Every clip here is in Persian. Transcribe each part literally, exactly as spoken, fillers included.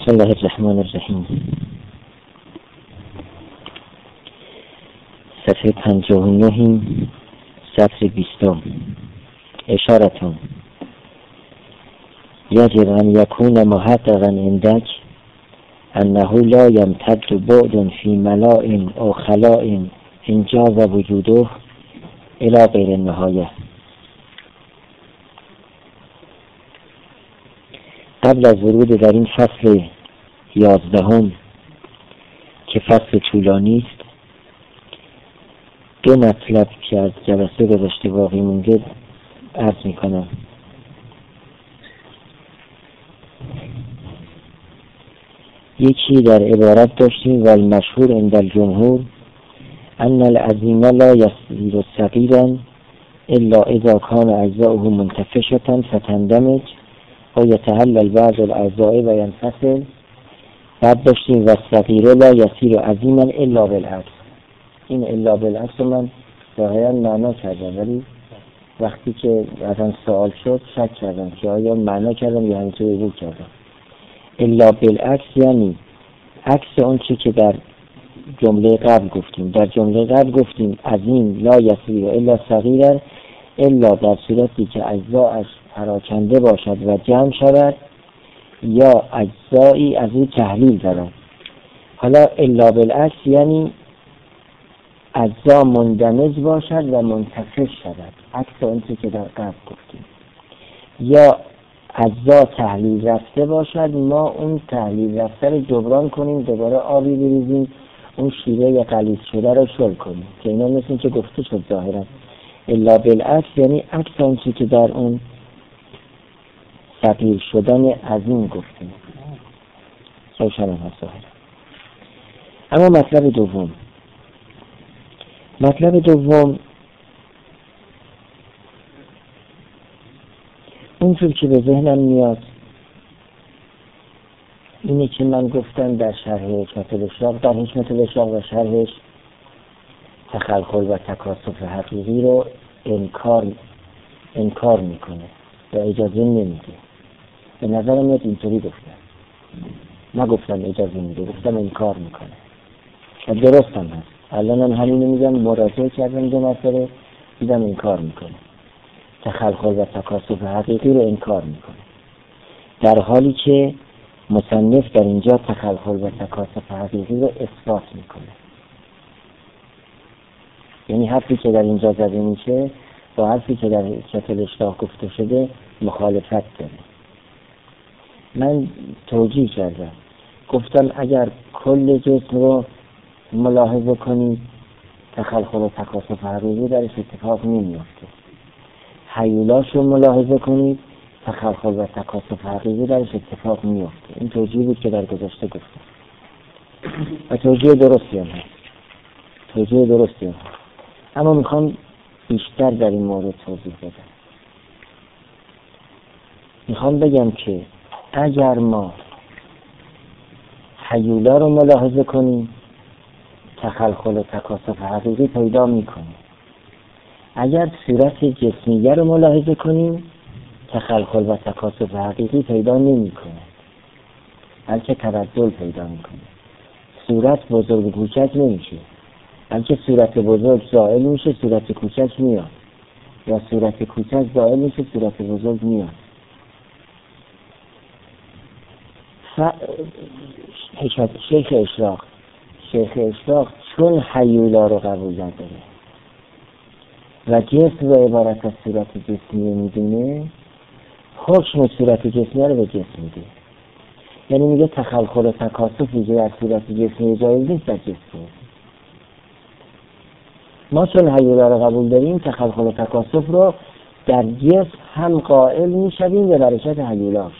بسم الله الرحمن الرحیم. صفحه پنجاه و نه، سطر بیستم. اشارتون یجب ان یکون محققا عندک انه لا یمتد بعد فی ملاء او خلاء انجاز وجوده الی غیر النهایه. قبل از ورود در این فصل یازدهم که فصل طولانی است، دو مطلب که از جلسه گذشته باقی مونده عرض میکنم. یکی در عبارت داشتیم: و المشهور عند الجمهور ان العظیم لا یصیر صغیرا الا اذا کان اجزاؤه منتفشة فتندمج او یتحلل بعض الاعضاء و ینفصل. بعد داشتیم و الصغیر لا یصیر عظیما الا بالعکس. این الا بالعکس من ظاهرا معنا کردم، ولی وقتی که ازم سوال شد شک کردم که آیا معنا کردم یا همینطوری رو کردم. الا بالعکس یعنی عکس اون چی که در جمله قبل گفتیم. در جمله قبل گفتیم عظیم لا یصیر الا صغیرا الا در صورتی که اجزاءش پراکنده باشد و جمع شود یا اجزایی از او تحلیل دارد. حالا الا بالعکس یعنی اجزا مندمج باشد و منتفش شود، عکس اون چی که در قبل گفتیم. یا اجزا تحلیل رفته باشد، ما اون تحلیل رفته رو جبران کنیم، دوباره آبی بریزیم، اون شیره غلیظ شده رو شل کنیم، که اینا مثل که گفته شد ظاهرا. الا بالعکس یعنی عکس اون چی که در اون صغیر شدن عظیم گفتیم. روشن هست ظاهرا. اما مطلب دوم مطلب دوم اونجور که به ذهنم میاد اینه که من گفتم در شرح حکمت الاشراق، در حکمت الاشراق و شرحش تخلخل و تکاسف حقیقی رو انکار انکار میکنه و اجازه نمیده. به نظرم میاد اینطوری گفتم، نگفتم اجازه میده، گفتم انکار میکنه و درست هم هست. الان هم همینو میگم، مراجعه کردم دو مرتبه دیدم انکار میکنه، تخلخل و تکاسف حقیقی رو انکار میکنه، در حالی که مصنف در اینجا تخلخل و تکاسف حقیقی رو اثبات میکنه. یعنی حرفی که در اینجا زده میشه با حرفی که در حکمت الاشراق گفته شده مخالفت داره. من توجیه کردم، گفتم اگر کل جسم رو ملاحظه کنید تخلخل و تکاسف حقیقی درش اتفاق نمیفته. هیولاش رو ملاحظه کنید تخلخل و تکاسف حقیقی درش اتفاق میفته. این توجیه بود که در گذشته گفتم و توجیه درستی هم هست، توجیه درستی هم هست. اما میخوام بیشتر در این مورد توضیح بدم. میخوام بگم که اگر ما هیولا رو ملاحظه کنیم تخلخل و تکاسف حقیقی پیدا میکنیم. اگر صورت جسمیه رو ملاحظه کنیم تخلخل و تکاسف حقیقی پیدا نمیکنه، بلکه تبدل پیدا میکنه. صورت بزرگ و کوچک نمیشه، بلکه صورت بزرگ زائل میشه، صورت کوچک میاد، یا صورت کوچک زائل میشه، صورت بزرگ میاد. ف... شیخ اشراق شیخ اشراق چون هیولا رو قبول نداره و جسم رو عبارت از صورت جسمی میدونه، حکم صورت جسمی رو به جسم میده. یعنی میگه تخلخل و تکاسفی که در صورت جسمی جایز نیست در جسم. ما چون هیولا رو قبول داریم تخلخل و تکاسف رو در جسم هم قائل میشویم به برکت هیولاش،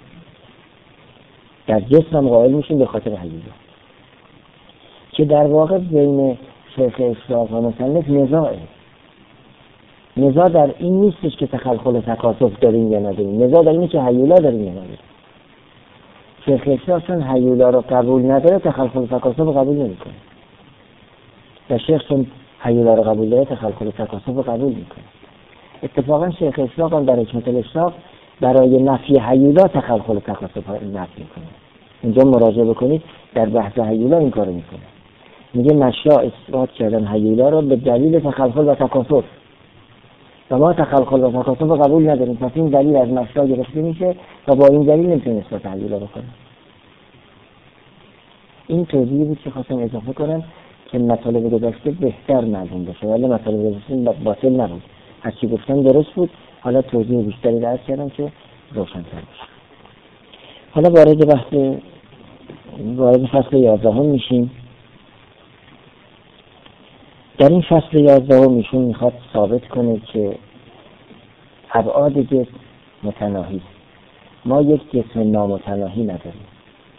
در جسم هم قائل میشیم به خاطر هیولا، که در واقع بین شیخ اشراق و مصنف نزاعه. نزاع در این نیستش که تخلخل و تکاسف داریم یا نداریم، نزاع در اینه که هیولا داریم یا نداریم. شیخ اشراق چون هیولا رو قبول نداره تخلخل و تکاسف رو قبول نمیکنه، و شیخ چون هیولا رو قبول داره تخلخل و تکاسف رو قبول میکنه. اتفاقا شیخ اشراق هم در حکمت الاشراق برای نفی هیولا تخلخل و تکاسف رو نفی میکنه. اونجا مراجعه بکنید در بحث هیولا این کارو میکنه. میگه مشا اثبات کردن هیولا رو به دلیل تخلخل و تکاثر و ما تخلخل و تکاثر رو قبول نداریم، پس این دلیل از مشا گرفته میشه و با این دلیل نمیتونیم اثبات هیولا بکنیم. این توضیحی بود که خواستم اضافه کنم که مطالب گذشته بهتر معلوم بشه، ولی مطالب گذشته باطل نبود، هرچی گفتم درست بود. حالا توضیح بیشتری درس کردم که روشن‌تر بشه. حالا وارد بحث وارد فصل یازدهم میشیم. در این فصل یازدهم ایشون میخواد ثابت کنه که ابعاد جسم متناهی است. ما یک جسم نامتناهی نداریم.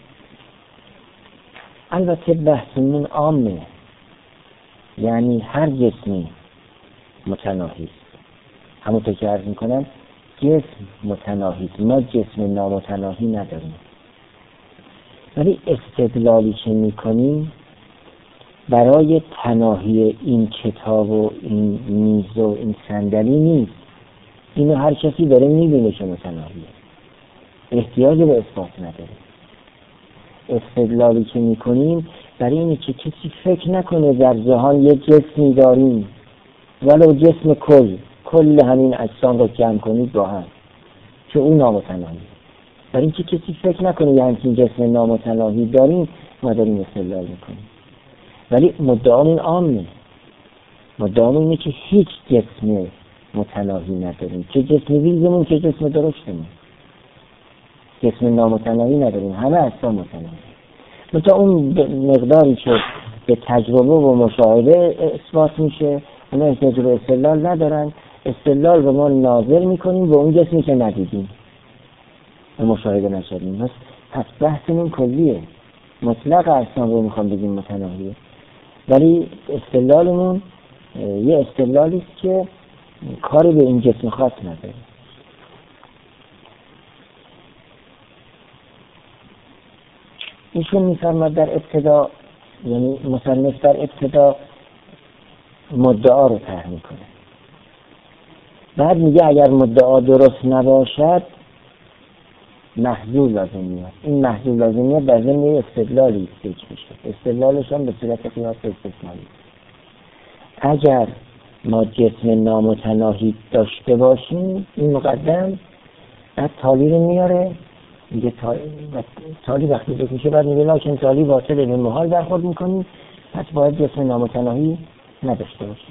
البته بحثمون عامه، یعنی هر جسمی متناهی است. همونطور که عرض میکنم جسم متناهی است، ما جسم نامتناهی نداریم. ولی استدلالی که میکنیم برای تناهی این کتاب و این میز و این صندلی نیست. اینو هر کسی داره میبینه که متناهیه، احتیاج به اثبات نداره. استدلالی که میکنیم برای اینه که کسی فکر نکنه در جهان یک جسمی داریم، ولو جسم کل کل همین اجسام رو جمع کنید با هم که اون نامتناهی. برای اینکه کسی فکر نکنه یه همچین جسم نامتناهی داریم ما داریم استدلال میکنیم. ولی مدعامون عامه، مدعامون اینه که هیچ جسم متناهی نداریم، چه جسم ویزمون چه جسم درشتمون. جسم نامتناهی نداریم، همه اجسام متناهی. مثلا اون مقداری که به تجربه و مشاهده اثبات میشه اونا احتیاج به استدلال ندارن. استدلال رو ما ناظر میکنیم به اون جسمی که ندیدیم و مشاهده نشدیم. پس بحثمون کلیه، مطلق اجسام رو میخوام بگیم متناهیه، ولی استدلالمون یه استدلالی است که کاری به این جسم خاص نداره. ایشون میفرماد در ابتدا، یعنی مصنف در ابتدا مدعا رو طرح میکنه، بعد میگه اگر مدعا درست نباشد محضور لازم میاد. این محضور لازم میاد در ضمن استدلالی فکر میشه، استدلالش هم به صورت قیاس استثنایی. اگر ما جسم نامتناهی داشته باشیم، این مقدم بعد تالی رو میاره، میگه تالی وقتی فکر میشه بعد میگه لکن تالی باطله، به محال برخورد میکنیم، پس باید جسم نامتناهی نداشته باشیم.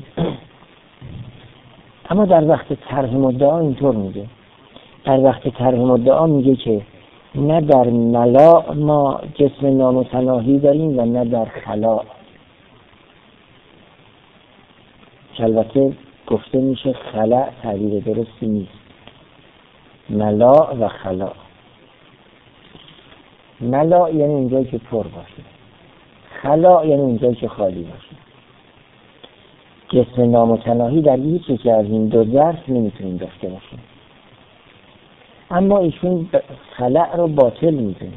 اما در وقت طرح مدعا اینطور میگه، در وقت طرح مدعا میگه که نه در ملا ما جسم نامتناهی داریم و نه در خلا. که البته گفته میشه خلا تعبیر درستی نیست، ملا و خلا. ملا یعنی اونجایی که پر باشه، خلا یعنی اونجایی که خالی باشه. جسم نامتناهی در هیچ که از این دو ظرف نمیتونیم داشته باشیم. اما ایشون خلع رو باطل میدونه،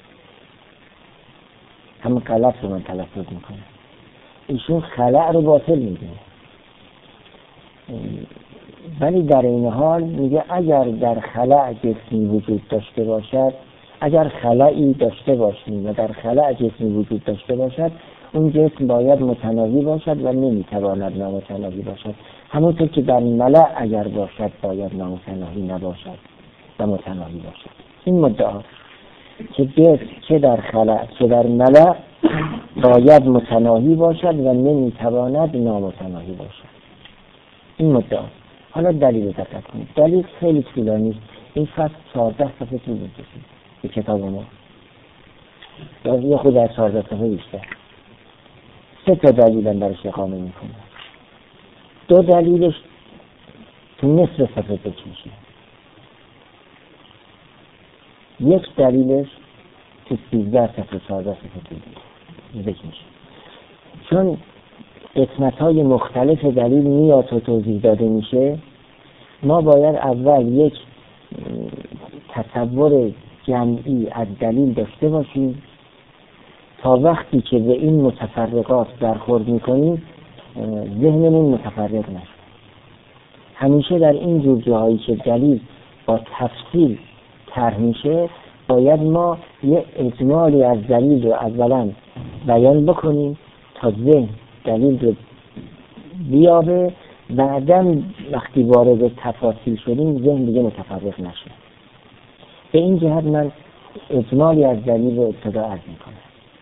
همون غلط رو من تلفظ میکنه، ایشون خلع رو باطل میدونه. ولی در این حال میگه اگر در خلع جسمی وجود داشته باشد، اگر خلعی داشته باشیم و در خلع جسمی وجود داشته باشد، اون جسم باید متناهی باشد و نمیتواند نامتناهی باشد. همونطور که در ملع اگر باشد باید نامتناهی نباشد و متناهی باشد. این مدعا که جسم که در خلع که در ملع باید متناهی باشد و نمیتواند نامتناهی باشد، این مدعا. حالا دلیل دقت کنید، دلیل خیلی طولانی است. این فصل چهارده صفحه طول می‌کشه به کتاب ما، یا خود در چهارده صفحه بیشتر. سه تا دلیل برش اقامه میکنه. دو دلیلش تو نصف صفحه ذکر میشه، یک دلیلش تو سیزده صفحه چهارده صفحه ذکر میشه. چون قسمت‌های مختلف دلیل میاد و توضیح داده میشه، ما باید اول یک تصور جمعی از دلیل داشته باشیم تا وقتی که به این متفرقات برخورد میکنیم ذهنمون متفرق نشه. همیشه در این جور جاهایی که دلیل با تفصیل طرح میشه باید ما یه اجمالی از دلیل رو اولا بیان بکنیم تا ذهن دلیل رو بیابه، بعداً وقتی وارد تفاصیل شدیم ذهن دیگه متفرق نشه. به این جهت من اجمالی از دلیل رو ابتدا عرض میکنم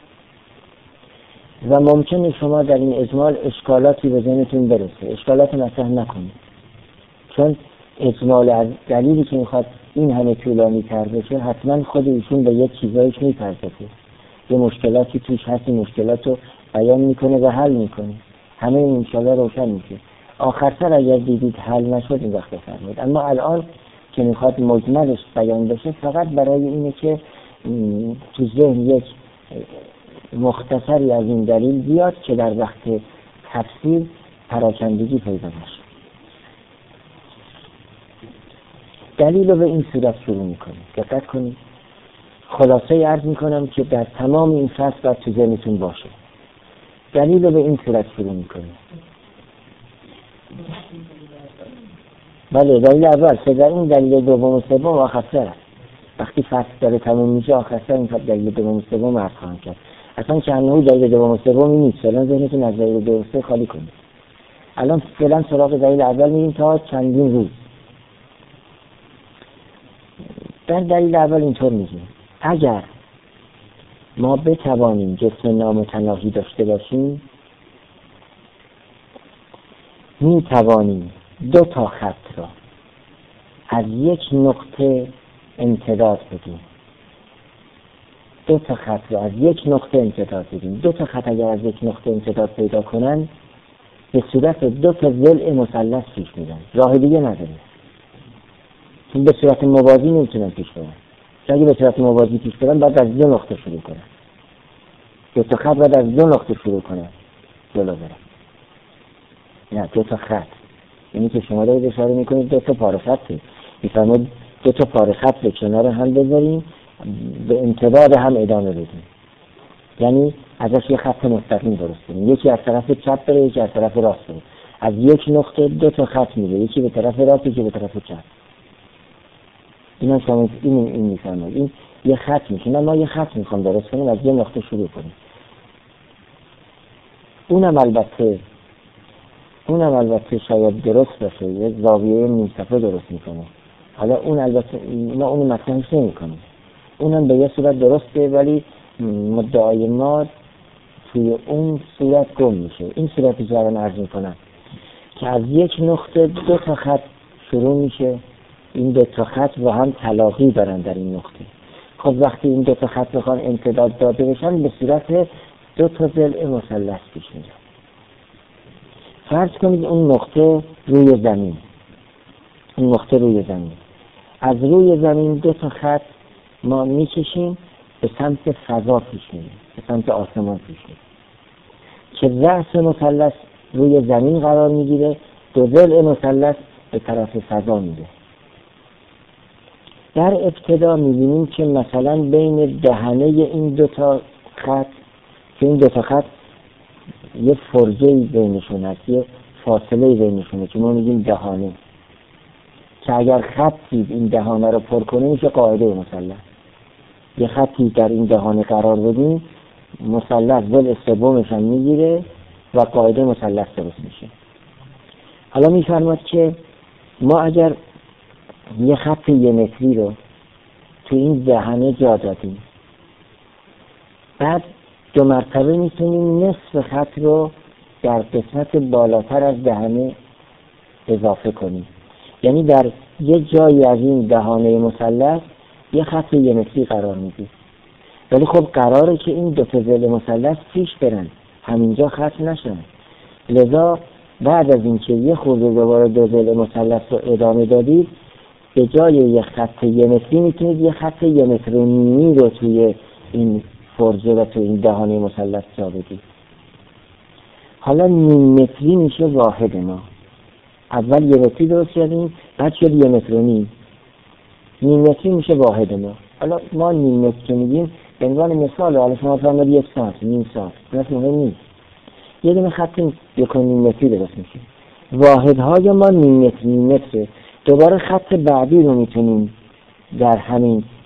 و ممکنه شما در این اجمال اشکالاتی به ذهنتون برسه، اشکالات مطرح نکنید، چون اجمال از دلیلی که میخواد این همه طولانی تر بشه حتما خود ایشون به یک چیزایش میپردازه، یه مشکلاتی توش هست، این مشکلات رو بیان میکنه و حل میکنه، همه این انشالله روشن میشه. آخر سر اگر دیدید حل نشد این وقت بفرمایید. اما الان که میخواد مجملش بیان بشه فقط برای اینه که تو ذهن یک مختصری از این دلیل بیاد که در وقت تفسیر پراکندگی پیدا نشه. دلیل رو به این صورت شروع میکنیم، دقت کنید. خلاصه عرض میکنم که در تمام این فصل باید تو ذهنتون باشه. دلیل رو به این صورت شروع میکنیم. بله دلیل اول، سه این دلیل دوم و سوم آخر سر است. وقتی فصل داره تموم میشه آخر سر این دلیل دوم و سوم عرض خواهم کرد. اصلا چندهوی دلیل دوم و سومی نیست، فعلا ذهنتون از دلیل دو و سه خالی کنید. الان فعلا سراغ دلیل اول میریم تا چندین روز. در دلیل اول اینطور میگیم اگر ما بتوانیم جسم نامتناهی داشته باشیم میتوانیم دو تا خط را از یک نقطه امتداد بدیم. دو تا خط را از یک نقطه امتداد بدیم. دو تا خط اگر از یک نقطه امتداد پیدا کنن به صورت دو تا ضلع مثلث پیش میرن، راه دیگه نداره. چون به صورت موازی نمیتونن پیش برن. چون اگه به صورت موازی پیش برن باید از دو نقطه شروع کنن. دو تا خط باید از دو نقطه شروع کنن جلو برن. نه دو تا خط، یعنی که شما دارید اشاره میکنید دو تا پاره خطه. میفرمایید دو تا پاره خط به کنار هم بذاریم به امتداد هم ادامه بدیم، یعنی ازش یه خط مستقیم درست کنیم، یکی از طرف چپ بره یکی از طرف راست بره. از یک نقطه دو تا خط میره، یکی به طرف راست یکی به طرف چپ. اینا شما این این میفرمایید این یه خط میشه. نه ما یه خط میخوام درست کنیم از یه نقطه شروع کنیم. اونم البته اونم البته شاید درست باشه، یه زاویه نیم صفحه درست میکنه. حالا اون البته ما اونو مطرحش نمیکنیم، اونم به یه صورت درسته ولی مدعای ما توی اون صورت گم میشه. این صورتی که الان عرض میکنم که از یک نقطه دو تا خط شروع میشه، این دو تا خط با هم تلاقی دارن در این نقطه. خب وقتی این دو تا خط بخوان امتداد داده بشن به صورت دو تا ضلع مثلث پیش میرن. فرض کنید اون نقطه روی زمین، اون نقطه روی زمین، از روی زمین دو تا خط ما میکشیم به سمت فضا پیش میریم، به سمت آسمان پیش میریم که رأس مثلث روی زمین قرار میگیره، دو ضلع مثلث به طرف فضا میره. در ابتدا میبینیم که مثلا بین دهنه این دو تا خط، که این دو تا خط یه فرجه‌ای بینشون هست، یه فاصله بینشونه که ما میگیم دهانه، که اگر خطی این دهانه رو پر کنه میشه قاعده مثلث. یه خطی در این دهانه قرار بدیم مثلث ضلع سومش هم میگیره و قاعده مثلث درست میشه. حالا میفرماد که ما اگر یه خط یه متری رو تو این دهنه جا دادیم، بعد دو مرتبه میتونیم نصف خط رو در قسمت بالاتر از دهنه اضافه کنیم، یعنی در یه جایی از این دهانه مثلث یه خط یه متری قرار میدیم. ولی خب قراره که این دو تا ضلع مثلث پیش برن، همینجا خط نشن. لذا بعد از اینکه یه خورده دوباره دو ضلع مثلث رو ادامه دادید، به جای یه خط یه متری میتونید یه خط یه متر و نیمی رو توی این فرجه و توی این دهانه مثلث جا بدید. حالا نیم متری میشه واحد ما. اول یه متری درست کردیم، بعد شد یه متر و نیم. نیم متری میشه واحد ما. حالا ما نیم متر که میگیم به عنوان مثال، حالا شما فرمایید یک سانت، نیم سانت، مثلا مهم نیست. یه دونه خط یک و نیم متری درست میشه. واحدهای ما نیم متر، نیم متره. دوباره خط بعدی رو میتونیم در همین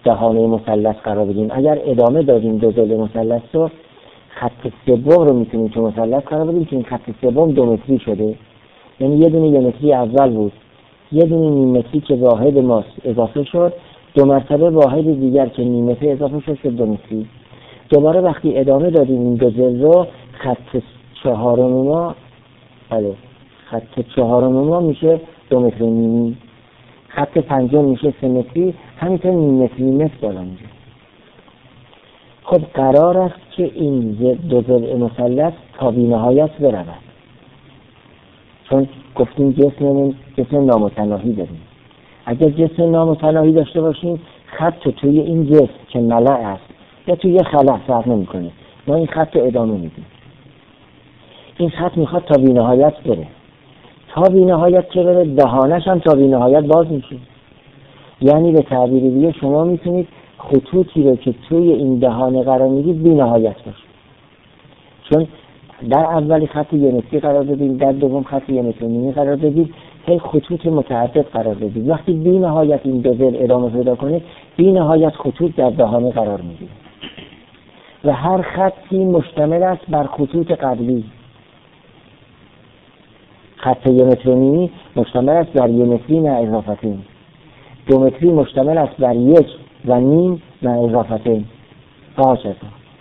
دهانه مثلث قرار بدیم. اگر ادامه دادیم دو ضلع مثلث رو، خط سوم رو میتونیم تو مثلث قرار بدیم که این خط سوم دو متری شده. یعنی یه دونه یه متری اول بود، یه دونه نیم متری که واحد ماست اضافه شد، دو مرتبه واحد دیگر که نیم متری اضافه شد شد دو متری. دوباره وقتی ادامه دادیم این دو ضلع رو، خط چهارم ما بله خط چهارم ما میشه دو متر نیمی، خط پنجم میشه سه متری، همینطور نیم متری نیم متر بالا میشه. خب قرار است که این دو ضلع مثلث تا بی‌نهایت برود، چون گفتیم جسممون جسم نامتناهی داریم. اگر جسم نامتناهی داشته باشیم، خط توی این جسم که ملأ است یا توی یه خلا فرق نمی‌کنه، ما این خط رو ادامه میدیم. این خط میخواد تا بی‌نهایت بره، تا بی‌نهایت که بره دهانش هم تا بی‌نهایت باز میشه. یعنی به تعبیر دیگه شما میتونید خطوطی رو که توی این دهانه قرار میدید بی‌نهایت باشه، چون در اولی خط یه متری قرار دادید، در دوم خط یه متر نیمی قرار دادید، هی خطوط متعدد قرار دادید. وقتی بی‌نهایت این دو ضلع ادامه پیدا کنه، بی‌نهایت خطوط در دهانه قرار میگیره و هر خطی مشتمل است بر خطوط قبلی. خط یه متر نیمی مشتمل است بر یه متری نه اضافتین، دو متری مشتمل است بر یک و نیم نه اضافتین. آشتا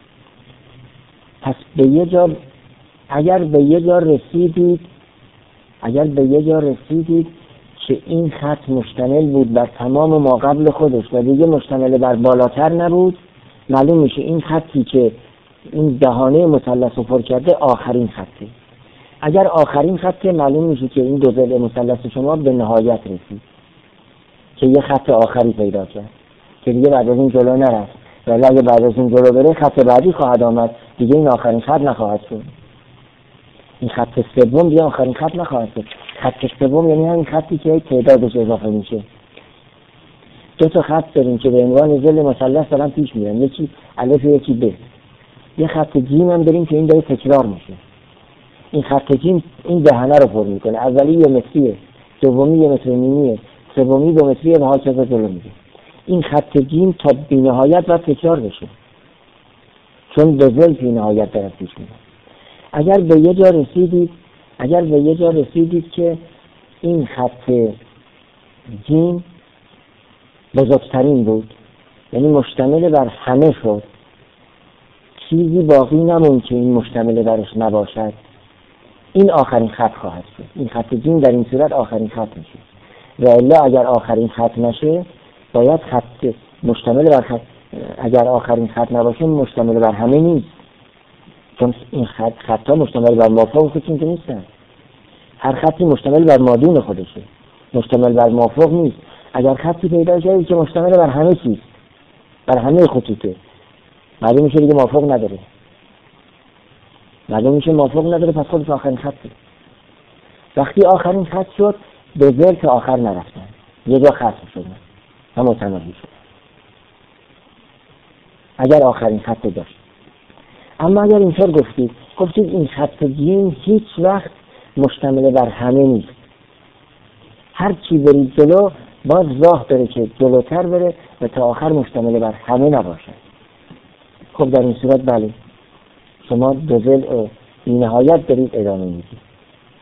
پس به یه جا اگر به یه جا رسیدید اگر به یه جا رسیدید که این خط مشتمل بود بر تمام ما قبل خودش و دیگه مشتمل بر بالاتر نبود، معلوم میشه این خطی که این دهانه مثلث رو پر کرده آخرین خطه. اگر آخرین خطه، معلوم میشه که این دو ضلع مثلث شما به نهایت رسید، که یه خط آخری پیدا کرد که دیگه بعد از این جلو نرفت، ولی اگه بعد از این جلو بره خط بعدی خواهد آمد، دیگه این آخرین خط نخواهد شد. این خط سوم دیگه آخرین خط نخواهد شد. خط سوم یعنی همین خطی که تعدادش اضافه میشه. دو تا خط داریم که به عنوان ضلع مثلث دارن پیش میرن، یکی الف یکی ب. یه خط جیم هم داریم که این داره تکرار میشه. این خط جیم این دهنه رو پر میکنه، اولی یه متریه، دومی یه متر نیمیه، سومی دو متریه و هاکذا جلو میگه. این خط جیم تا بی‌نهایت باید تکرار بشه، چون دو ضلع بی‌نهایت داره پیش میره. اگر به یه جا رسیدید اگر به یه جا رسیدید که این خط جیم بزرگترین بود، یعنی مشتمل بر همه شد، چیزی باقی نموند که این مشتمل برش نباشد، این آخرین خط خواهد شد. این خط جیم در این صورت آخرین خط میشه. و الا اگر آخرین خط نشه، باید خط مشتمل بر خط، اگر آخرین خط نباشه مشتمل بر همه نیست، چون این خط خطا مشتمل بر مافوق خودشون که نیستن. هر خطی مشتمل بر مادون خودشه، مشتمل بر مافوق نیست. اگر خطی پیدا شد که مشتمل بر همه چیز، بر همه خطوطه، معلوم میشه دیگه مافوق نداره. معلوم میشه مافوق نداره، پس خودش آخرین خطه. وقتی آخرین خط شد، به ضلع که آخر نرفتن، یه جا ختم شدن و متناهی شدن اگر آخرین خط داشت. اما اگر اینطور گفتید گفتید این خط جیم هیچ وقت مشتمل بر همه نیست، هر چی برید جلو باز راه داره که جلوتر بره و تا آخر مشتمل بر همه نباشه. خب در این صورت بله، شما دو ضلع بی نهایت دارید ادامه میدید.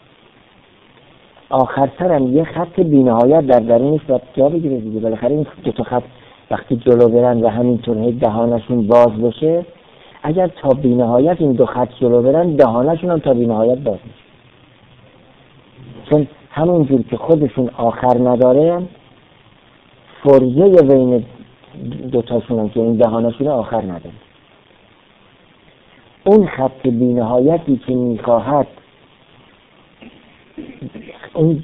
آخرتر هم یه خط بی نهایت در درونش باید جا بگیره دیگه. بالاخره این دو تا خط وقتی جلو برن و همینطور دهانشون باز بشه، اگر تا بی نهایت این دو خط جلو برن، دهانشون هم تا بی نهایت باز میشه، چون همون جور که خودشون آخر نداره، فرضه بین دوتاشون هم که این دهانشون آخر نداره. اون خط بی نهایتی که میخواهد اون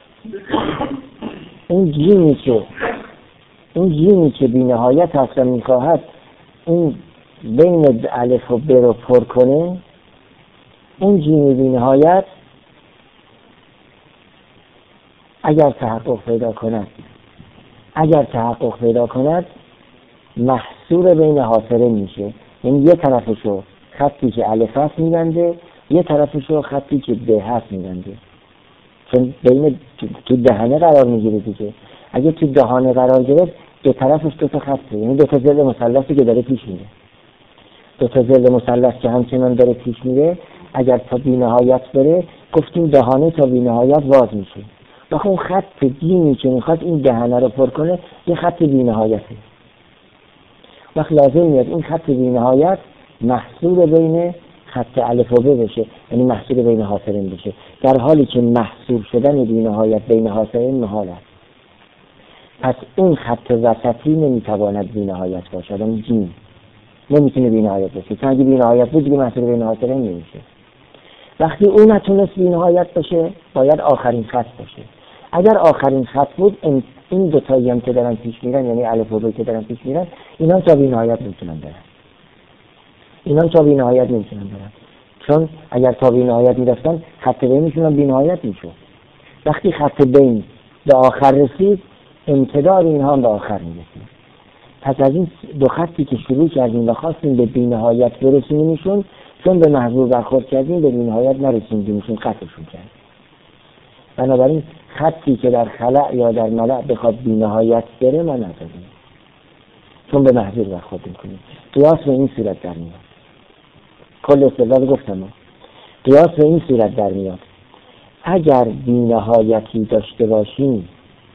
اون جیمی که اون جیمی که بی نهایت هست و میخواهد اون بین الف و ب رو پر کنه، اون جیم بی نهایت اگر تحقق پیدا کند اگر تحقق پیدا کند محصور بین حاصله میشه. یعنی یه طرفشو خطی که الف هست میبنده، یه طرفشو خطی که ب هست میبنده، چون بین تو دهانه قرار میگیره دیگه. اگه تو دهانه قرار گرفت دو طرفش دو تا خطه، یعنی دو تا ضلع مثلثی که داره پیش میره. دو تا ضلع مثلث که همچنان داره پیش میره، اگر تا بی‌نهایت بره گفتیم دهانه تا بی‌نهایت باز میشه. وقتی اون خط دینی که میخواد این دهانه رو پر کنه یه خط بی‌نهایته. وقت لازم میاد این خط بی‌نهایت محصول بین خط الف و ب بشه، یعنی محصول بین حاصلین بشه، در حالی که محصول شدن بی‌نهایت بین حاصلین محال است. پس اون خط وسطی نمیتواند بی‌نهایت باشد، اون جیم نمیتونه بی‌نهایت باشه، چون اگه بی‌نهایت بود دیگه محصول بین حاصلین نمیشه. وقتی اون نتونست بی‌نهایت باشه باید آخرین خط باشه. اگر آخرین خط بود این دو تایی هم که دارن پیش میرن، یعنی الف و ب که دارن پیش میرن، اینا تا بی‌نهایت نمیتونن برن. اینا تا بی‌نهایت نمیتونن برن. چون اگر تا بی‌نهایت میرفتن خط بینشون بی‌نهایت میشد. وقتی خط بین به آخر رسید امتداد اینها به آخر میرسید. پس از این دو خطی که شروع کردیم و خواستیم به بی‌نهایت برسونیمشون، چون به محضور برخورد کردیم به بی‌نهایت نرسوندیمشون، قطعشون کردیم. بنابراین خطی که در خلأ یا در ملأ بخواد بی‌نهایت بره ما نداریم، چون به محضور برخورد میکنیم. قیاس به این صورت در میاد. کل استدلال گفتم قیاس به این صورت در میاد: اگر بی‌نهایتی داشته باشیم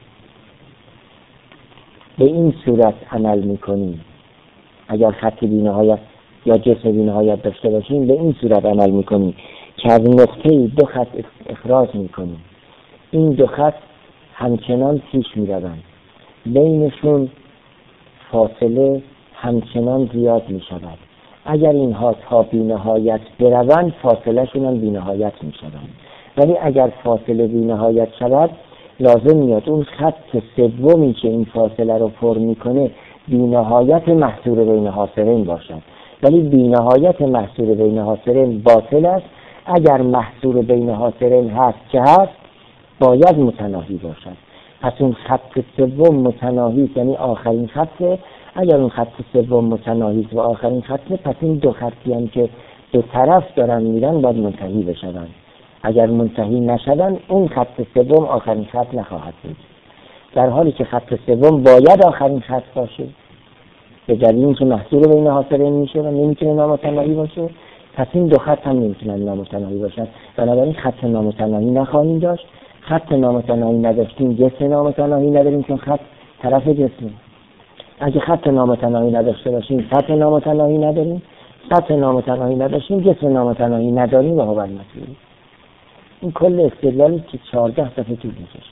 به این صورت عمل میکنیم، اگر خط بی‌نهایت یا جسم بی‌نهایت داشته باشیم به این صورت عمل میکنیم که از نقطه دو خط اخراج میکنیم، این دو خط همچنان پیش میروند، بینشون فاصله همچنان زیاد میشود. اگر اینها تا بی‌نهایت بروند فاصله شون هم بی‌نهایت میشوند، ولی اگر فاصله بی‌نهایت شود لازم میاد اون خط سومی که این فاصله رو پر میکنه بی‌نهایت محصور بین حاصلین باشد، ولی بی‌نهایت محصور بین حاصلین باطل است. اگر محصور بین حاصلین هست که هست باید متناهی باشد. پس اون خط سوم متناهی، یعنی آخرین خطه. اگر اون خط سوم متناهی و آخرین خطه، پس این دو خطی هم که دو طرف دارن میرن باید منتهی بشوند. اگر منتهی نشدن اون خط سوم آخرین خط نخواهد بود، در حالی که خط سوم باید آخرین خط باشه به دلیل اینکه محصول بین حاصلین میشه و نمیتونه نامتناهی باشه. پس این دو خط هم نمیتونن نامتناهی باشن، بنابراین خط نامتناهی نخواهیم داشت. خط نامتناهی نداشتیم جسم نامتناهی نداریم، چون خط طرف جسم. اگه خط نامتناهی نداشته باشیم سطح نامتناهی نداریم، سطح نامتناهی نداشتیم جسم نامتناهی نداریم و هو المسئول. این کل استدلالی که چهارده صفحه طول میکشه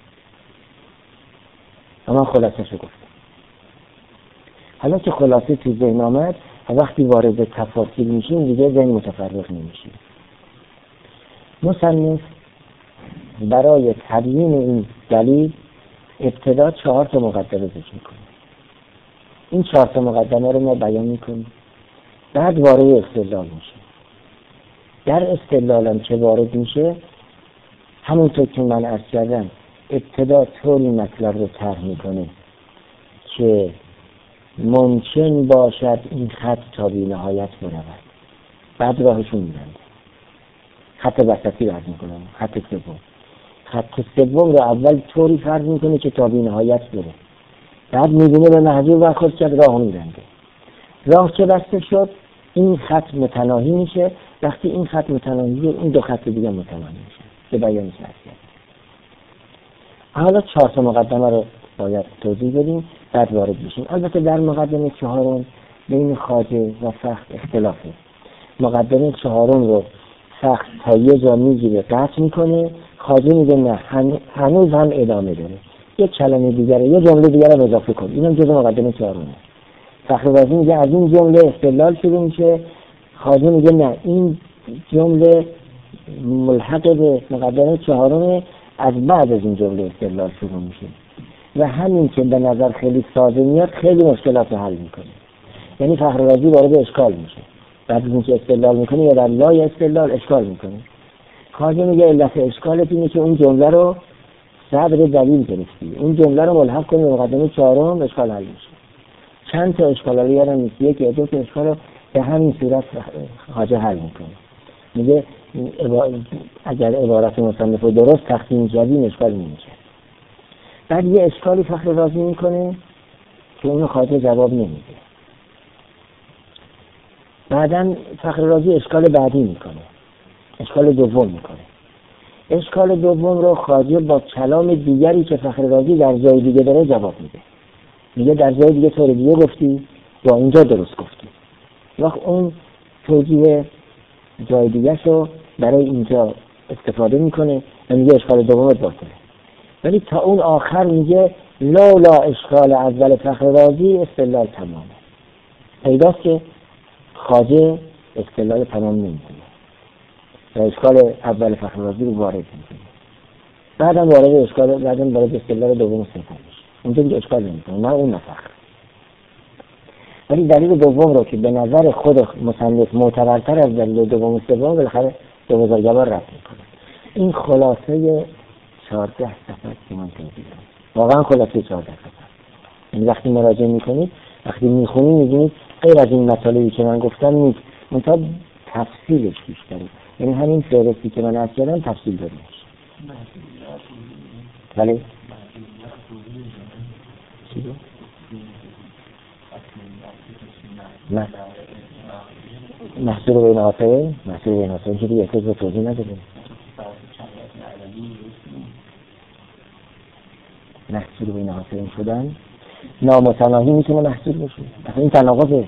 و من خلاصه‌شو گفتم. حالا که خلاصه تو ذهن آمد و وقتی وارد تفاصیل میشیم دیگه ذهن متفرق نمیشه. مصنف برای تبیین این دلیل ابتدا چهار تا مقدمه ذکر میکنه. این چهار تا مقدمه رو ما بیان میکنیم، بعد وارد استدلال میشه. در استدلالم که وارد میشه همونطور که من عرض کردم ابتدا طوری مطلب رو طرح میکنه که ممکن باشد این خط تا بی‌نهایت برود، بعد راهشون میبنده. خط وسطی فرض میکنم، خط سوم خط سوم رو اول طوری فرض میکنه که تا بی‌نهایت بره، بعد میبینه به محضور برخورد کرد راه میبنده. راه که بسته شد این خط متناهی میشه. وقتی این خط متناهی این دو خط دیگه متناهی میشه که بیانش نرسید. حالا چهار تا مقدمه رو باید توضیح بدیم بعد وارد بشیم. البته در مقدمه چهارم بین خواجه و فخر اختلافه. مقدمه چهارم رو فخر تا یه جا میگیره قطع میکنه، خواجه میگه نه هنوز هم ادامه داره، یک کلمه دیگره یه جمله دیگره رو اضافه کن. اینم جزء مقدمه چهارمه. فخر رازی میگه از این جمله استدلال شروع میشه، خواجه میگه نه این جمله ملحق به مقدمه چهارم، از بعد از این جمله استدلال شروع میشه و همین که به نظر خیلی ساده میاد خیلی مشکلات رو حل میکنه. یعنی فخر رازی وارد اشکال میشه، بعد از اینکه استدلال میکنه یا در لای استدلال اشکال میکنه. خواجه میگه علت اشکالت اینه که اون جمله رو صدر دلیل گرفتی، اون جمله رو ملحق کنی به مقدمه چهارم، اشکال حل میشه. چند تا اشکال رو یادم نیست، یک یا دو تا اشکال رو به همین صورت خواجه حل میکنه. میگه اگر عبارت مصنف رو درست تقسیم کردیم اشکال نمیشه. بعد یه اشکالی فخر رازی میکنه که اونو خواجه جواب نمیده. بعدن فخر رازی اشکال بعدی میکنه، اشکال دوم میکنه. اشکال دوم رو خواجه با کلام دیگری که فخر رازی در جای دیگه داره جواب میده. میگه در جای دیگه طور دیگه گفتی، با اینجا درست گفتی. وقت اون توجیه جای دیگه شو برای اینجا استفاده میکنه و میگه اشکال دومت باطله. ولی تا اون آخر میگه لولا اشکال اول فخر رازی استدلال تمامه. پیداست که خواجه استدلال تمام نمیکنه و اشکال اول فخر رازی رو وارد میکنه. بعدم وارد اشکال بعدم وارد استدلال دوم سوم میشه. اونجا دیگه اشکال نمیکنه، نه اون نه فخر. ولی دلیل دوم رو که به نظر خود مصنف معتبرتر از دلیل دوم و سوم بالاخره به بزرگوار رد میکنه. این خلاصه چهارده صفحه که من توضیح دادم. واقعا خلاصه چهارده صفحه. یعنی وقتی مراجعه میکنید، وقتی میخونید میبینید غیر از این مطالبی که من گفتم نیست، منتها تفصیلش بیشتره. یعنی همین فهرستی که من عرض کردم تفصیل داره. ولی چی بود؟ نه محصول بین حاصل محصول بین حاصل که دیگه احتاج به توضیح نداره. محصول بین حاصل شدن نامتناهی میتونه محصول باشه. اصلا این تناقضه.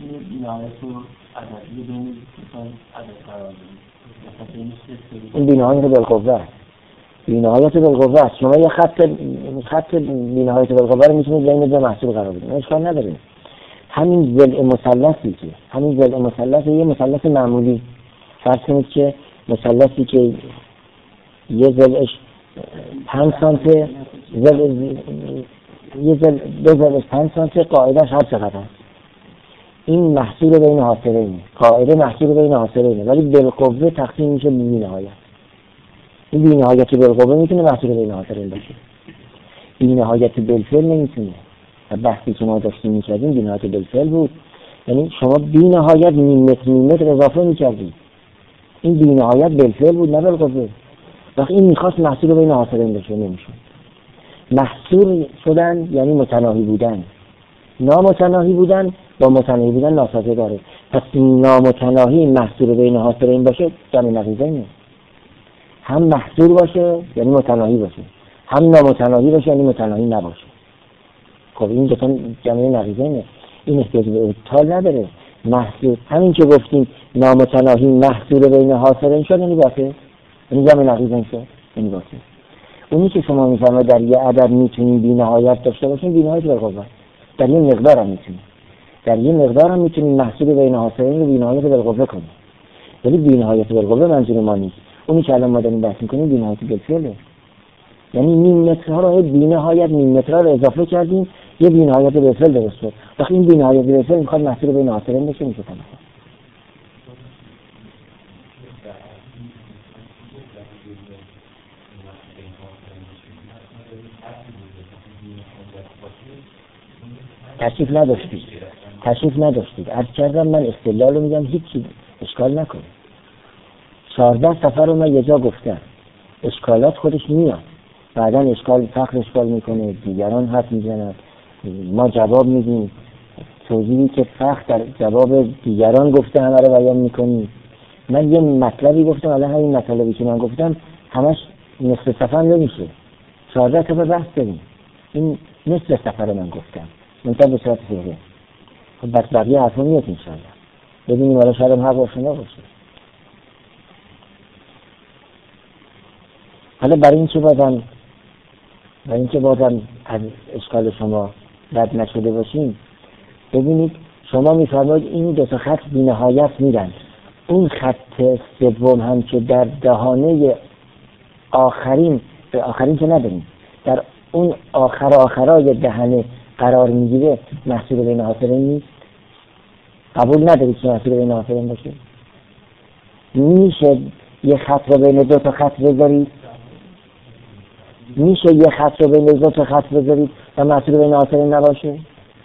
این بینهایت بالقوه بینهایت بالقوه است. شما یه خط خط بینهایت بالقوه رو میتونید بین دو محصول قرار بدید، اشکال نداره. همین ضلع مثلثی که همین ضلع مثلث یه مثلث معمولی، فرض کنید که مثلثی که یه ضلعش پنج سانته، ضلع یه ضلع دو ضلعش پنج سانته، قاعدهش هر چقدر است. این محصول بین حاصلینه، قاعده محصول بین حاصلینه، ولی بالقوه تقسیم میشه به بی‌نهایت. این بی‌نهایت بالقوه میتونه محصول بین حاصلین باشه، بی‌نهایت بالفعل نمیتونه. و بحثی که ما داشتیم میکردیم بی‌نهایت بالفعل بود، یعنی شما بی‌نهایت نیم متر نیم متر اضافه میکردید، این بی‌نهایت بالفعل بود نه بالقوه. وقتی این میخواست محصول بین حاصلین باشه نمیشه. محصول شدن یعنی متناهی بودن، نامتناهی بودن با متناهی بودن ناسازگاره. پس نامتناهی محصول بین حاصلین باشه جمع نقیضینه. هم محصول باشه یعنی متناهی باشه، هم نامتناهی باشه یعنی متناهی نباشه. خب این دوتا جمع نقیضینه، این احتیاج به ابطال نداره. محصول همین که گفتیم نامتناهی محصول بین حاصلین شد یعنی باشه، یعنی جمع نقیضین شد یعنی باشه. اونی که شما میفهمید در یه عدد میتونید بی‌نهایت داشته باشین، بی‌نهایت بالقوه. در یه مقدار هم میتونید در یه مقدار هم میتونید محصول بین حاصلین رو بی‌نهایت بالقوه کنید، ولی بی‌نهایت بالقوه منظور ما نیست. اونی که الان ما داریم بحث می‌کنیم بی‌نهایت بالفعله، یعنی نیم مترها رو بی‌نهایت نیم مترها رو اضافه کردیم، یه بی‌نهایت بالفعل درست شد. وقتی این بی‌نهایت بالفعل میخواد محصول بین حاصلین بشه میشه تمام. تشریف نداشتید تشریف نداشتید عرض کردم من استدلال رو میگم، هیچی اشکال نکنه. چهارده صفحه رو من یه جا گفتم، اشکالات خودش میاد، بعدا اشکال فخر اشکال میکنه، دیگران حرف میزنن، ما جواب میدیم، توضیحی که فخر در جواب دیگران گفته همه رو بیان میکنیم. من یه مطلبی گفتم، الان همین مطلبی که من گفتم همش نصف صفحه نمیشه، چهارده صفحه بحث داریم، این نصف صفحه رو من گفتم منطقه به صورت فقه. خب بس بقیه حرفا میاد انشاءالله ببینیم حالا شاید هم حق باشه نباشه. حالا برای اینکه بازم برای اینکه بازم از اشکال شما رد نشده باشیم، ببینید شما میفرمایید این دو تا خط بی‌نهایت میرن، اون خط سوم هم که در دهانه آخرین به آخرین که نداریم، در اون آخر آخرای دهنه قرار میگیره، محصول بین حاصلین نیست. قبول ندارید که محصول بین حاصلین باشه؟ میشه یه خط رو بین دو تا خط بذارید؟ میشه یه خط رو بین دو تا خط بذارید و محصول بین حاصلین نباشه؟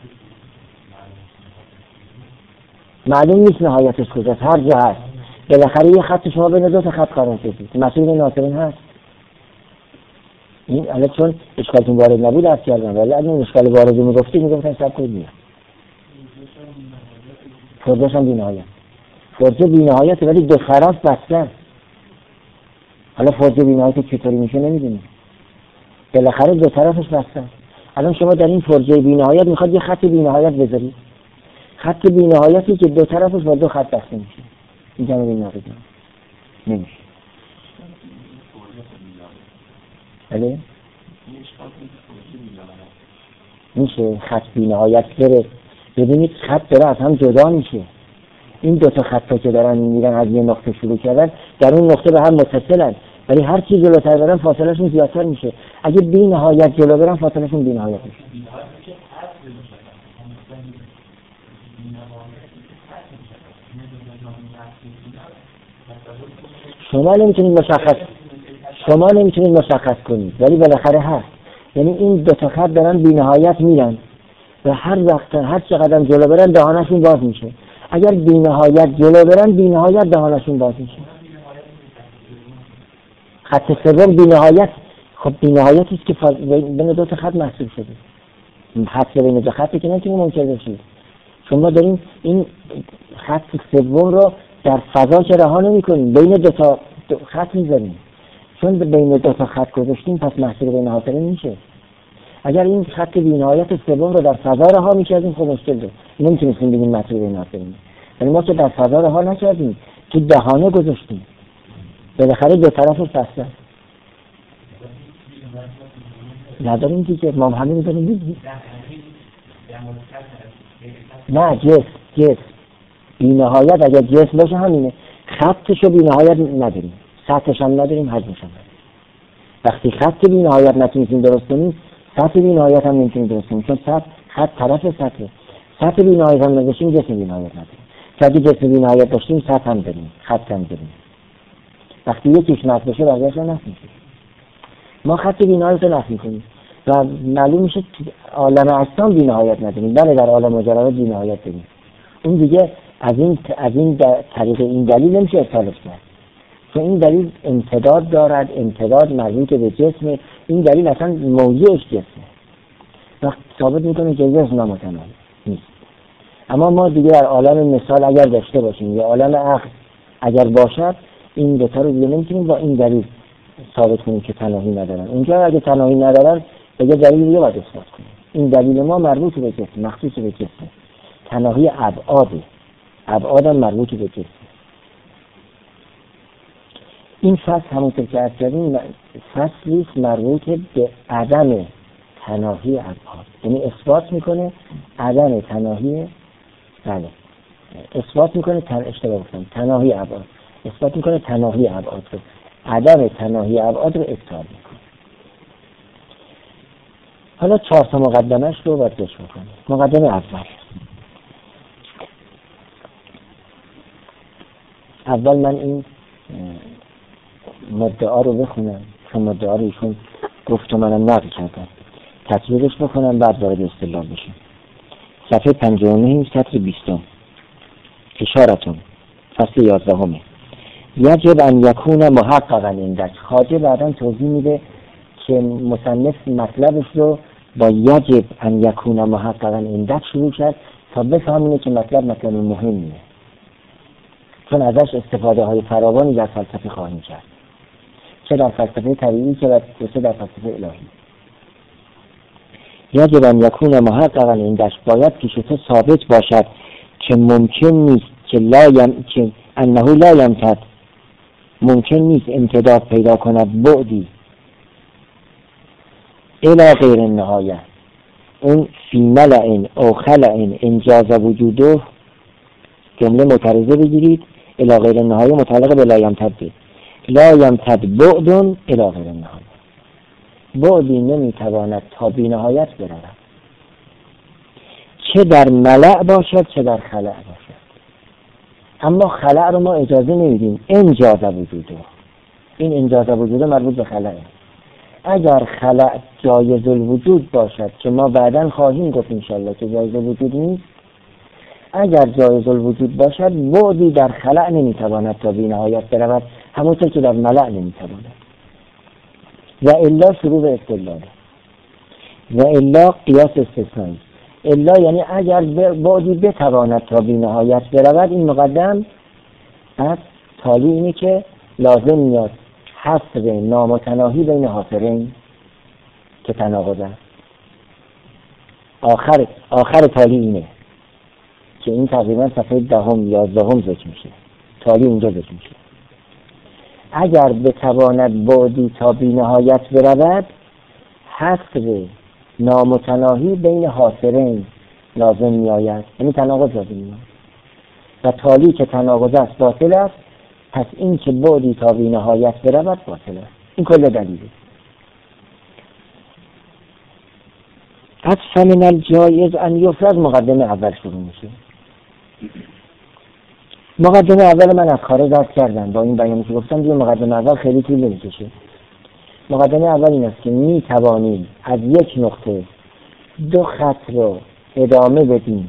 معلوم نیست نهایتش کجاست، هر جا هست بالاخره یه خط شما بین دو تا خط قرار بدید، محصول بین حاصلین هست. این الان چون اشکالتون وارد نبود از کردم، ولی اگه این اشکال وارد میگفتی میگفتن سب کنید میاد فرجش هم بی‌نهایت. فرجه بی‌نهایت ولی دو طرف بسته. حالا فرجه بی‌نهایت چطوری میشه نمیدونی، بالاخره دو طرفش بسته. الان شما در این فرجه بی‌نهایت میخواد یه خط بی‌نهایت بذاری، خط بی‌نهایتی که دو طرفش با دو خط بسته میشه، این جمع بی‌نهایت نمیشه. بله میشه خط بی‌نهایت بره. ببینید خط داره از هم جدا میشه. این دو تا خطا که دارن میرن از یه نقطه شروع کردن در اون نقطه به هم متصلن، ولی هر چی جلوتر برن فاصلهشون زیادتر میشه. اگه بی‌نهایت جلو برن فاصلهشون بی‌نهایت میشه. شما نمیتونید مشخص شما نمیتونید مشخص کنید، ولی بالاخره هست. یعنی این دو تا خط دارن بی‌نهایت میرن و هر وقت هر چقدر جلو برن دهانشون باز میشه. اگر بی‌نهایت جلو برن بی‌نهایت دهانشون باز میشه. خط سوم بی‌نهایت، خب بی‌نهایتی است که بین دو تا خط محسوب شده. حد بین دو خطی که نمیتونه ممکن بشه. شما دارین این خط سوم رو در فضا که رها نمی‌کنین، بین دو تا دو خط می‌ذارین. چون بین دو تا خط گذاشتین پس محصول بین حاصل میشه. اگر این خط بی‌نهایت سوم رو در فضا رها می‌کردیم خب مشکل داره. نمی‌تونستیم بگیم محصول بین حاصل میشه. ولی ما که در فضا رها نکردیم، تو دهانه گذاشتیم. بالاخره دو طرفش بسته. نداریم دیگه، ما همین داریم دیگه. نه جسم جسم بی‌نهایت اگر جسم باشه همینه. خطشو بی‌نهایت نداریم، سطحش هم نداریم، حجمش هم نداریم. وقتی خط بی‌نهایت نتونیم درست کنیم، سطح بی‌نهایت هم نمیتونیم درست کنیم، چون سطح خط طرف سطحه. سطح بی‌نهایت هم نداشتیم جسم بی‌نهایت نداریم. اگه جسم بی‌نهایت داشتیم سطح هم داریم، خط هم داریم. وقتی یکیش نفی بشه بقیه‌اش هم نفی میشه. ما خط بی‌نهایت رو نفی کنیم و معلوم میشه عالم اجسام بی‌نهایت نداریم، بله در عالم مجرد بی‌نهایت داریم. اون دیگه از این از این طریق این دلیل نمیشه اصالش کرد، چون این دلیل امتداد دارد، امتداد مربوط به جسم. این دلیل اصلا موضوعش جسمه، وقت ثابت میکنه که جسم نامتناهی نیست. اما ما دیگه در عالم مثال اگر داشته باشیم یا عالم عقل اگر باشد، این دوتا رو دیگه نمیتونیم با این دلیل ثابت کنیم که تناهی ندارن. اونجا اگه تناهی ندارن دیگه دلیل دیگه باید اثبات کنیم. این دلیل ما مربوط به جسم، مخصوص به جسم. تناهی ابعاده، ابعاد هم مربوط به جسم. این فصل همونطور که عرض کردیم فصلی مربوط به عدم تناهی ابعاد، یعنی اثبات میکنه عدم تناهی، بله اثبات میکنه تن اشتباه گفتم تناهی ابعاد، اثبات میکنه تناهی ابعاد رو، عدم تناهی ابعاد رو اثبات میکنه. حالا چهار تا مقدمه‌اش رو باید گوش بکنیم. مقدمه اول اول من این مدعا رو بخونم، چون مدعا رو ایشون گفت و منم نقل کردم، تطبیقش بکنم بعد وارد استدلال بشیم. صفحه پنجاه و نه سطر بیستم. اشارتون فصل یازدهمه. یجب ان یکون محققا عندک. خواجه بعداً توضیح میده که مصنف مطلبش رو با یجب ان یکون محققا عندک شروع کرد تا بفهمونه که مطلب مطلب مهمیه، چون ازش استفاده های فراوانی در فلسفه خواهیم کرد، چه در فلسفه طبیعی که چه در فلسفه الهی. یجب ان یکون محققا عندک، باید پیش تو ثابت باشد که ممکن نیست که لا یم که انه لا یمتد، ممکن نیست امتداد پیدا کند بعدی الی غیر النهایه. اون فی ملئ او خلئ انجاز وجوده جمله معترضه بگیرید، الی غیر النهایه متعلق به لا یمتد، لا یمتد بعد الی غیر النهایه، بعدی نمیتواند تا بی نهایت برود، چه در ملأ باشد چه در خلأ باشد. اما خلأ رو ما اجازه نمیدیم، انجاز وجوده. این انجاز وجوده مربوط به خلأه. اگر خلأ جایز الوجود باشد که ما بعداً خواهیم گفت انشالله که جایز الوجود نیست، اگر جایز الوجود باشد بعدی در خلأ نمیتواند تا بی نهایت برود، همونطور که در ملأ نمیتواند. و الا شروع استدلاله و الا قیاس استثنایی. الا یعنی اگر بعدی بتواند تا بی نهایت برود، این مقدم از تالی اینه که لازم میاد حصر نامتناهی بین حاصرین که تناقض است. آخر آخر تالی اینه که این تقریبا صفحه دهم یازدهم ذکر میشه، تالی اونجا ذکر میشه. اگر بتواند بعدی تا بی نهایت برود، حصر نامتناهی بین حاصرین لازم می آید، یعنی تناقض لازم می آید و تالی که تناقض است باطل است. پس این که بعدی تا بی نهایت برود باطل است. این کل دلیله. از فمن الجایز ان یفرض مقدمه اول شروع میشه. مقدمه اول من از خارج عرض کردم، با این بیانی که گفتم دیگه مقدمه اول خیلی طول نمیکشه. مقدمه اول این است که می توانیم از یک نقطه دو خط رو ادامه بدیم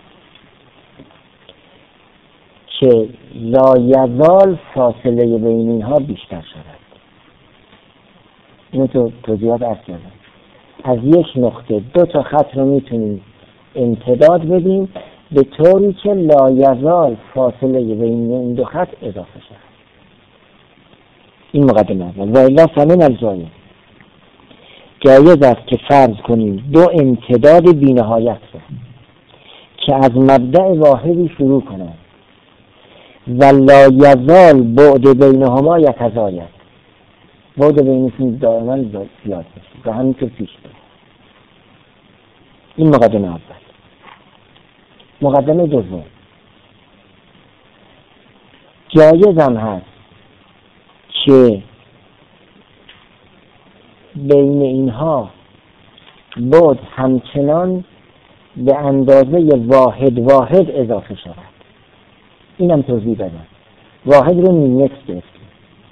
که لا یزال فاصله بین اینها بیشتر شود. اینو تو توضیحات عرض کردم. از یک نقطه دو تا خط رو میتونیم امتداد بدیم به طوری که لا یزال فاصله بین این دو خط اضافه شود. این مقدمه اول. و الا فمن الجایز، جایز است که فرض کنیم دو امتداد بی نهایت رو که از مبدأ واحدی شروع کنند و لا یزال بعد بینهما یتزاید، بعد بینشون دائما زیاد بشه و همینطور پیش بره. این مقدمه اول. مقدمه دوم، جایز هم هست که بین اینها بعد همچنان به اندازه واحد واحد اضافه شود. اینم توضیح بدم. واحد رو نیم متر گرفتیم،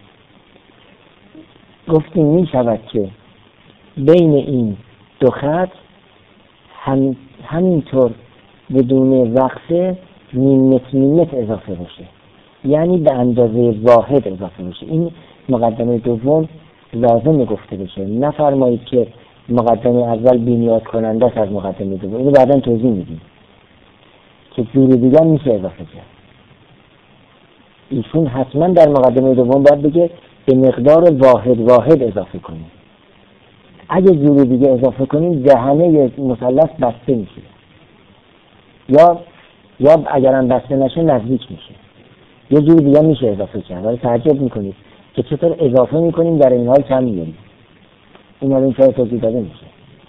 گفتیم می شود که بین این دو خط هم همینطور بدون وقفه نیم متر نیم متر اضافه بشه، یعنی به اندازه واحد اضافه بشه. این مقدمه دوم لازم گفته بشه. نفرمایید که مقدمه اول بی‌نیاز کننده است از مقدمه دوم. اینو بعداً توضیح میدیم که جور دیگه میشه اضافه کرد. ایشون حتما در مقدمه دوم باید بگه به مقدار واحد واحد اضافه کنیم. اگه جور دیگه اضافه کنیم دهنه مثلث بسته میشه، یا یا اگرم بسته نشه نزدیک میشه. یه جور دیگه میشه اضافه کرد، ولی تعجب میکنید که چطور اضافه میکنیم در این حال کم میاریم. این حال این شاید توضیح داده میشه.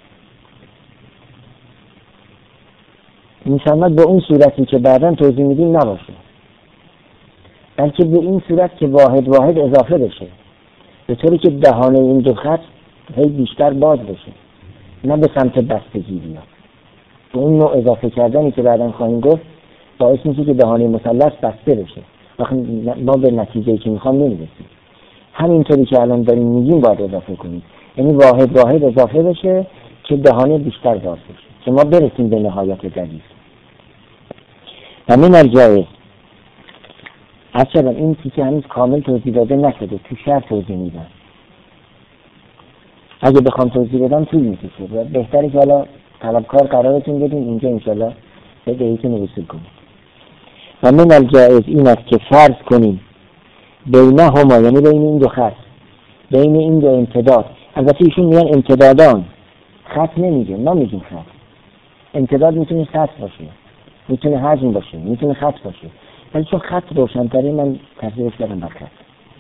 میشمد به اون صورتی که بعداً توضیح میدیم نباشه، بلکه به این صورت که واحد واحد اضافه بشه، به طوری که دهانه این دو خط هی بیشتر باز بشه، نه به سمت بستگی بیاد. به اون نوع اضافه کردنی که بعداً خواهیم گفت باعث میشه که دهانه مثلث بسته بشه، وقتی ما به نتیجه‌ای که میخوام نمیرسیم. همینطوری که الان داریم میگیم باید اضافه کنیم، یعنی واحد واحد اضافه بشه که دهانه بیشتر باز بشه که ما برسیم به نهایت دلیل. و من الجایز، اصلا این چیزی هنوز کامل توضیح داده نشده، تو شرح توضیح میدم. اگه بخوام توضیح بدم طول میکشه و بهتره که حالا طلبکار قرارتون بدیم اینجا انشالله به دهیتون وصول کنیم. و من الجایز این است که فرض کنیم بینهما، یعنی بین این دو خط، بین این دو امتداد. البته ایشون میگن امتدادان، خط نمیگه، ما میگیم خط. امتداد میتونه خط باشه، میتونه حجم باشه، میتونه خط باشه، ولی چون خط روشن‌تره من تفسیرش کردم بر خط.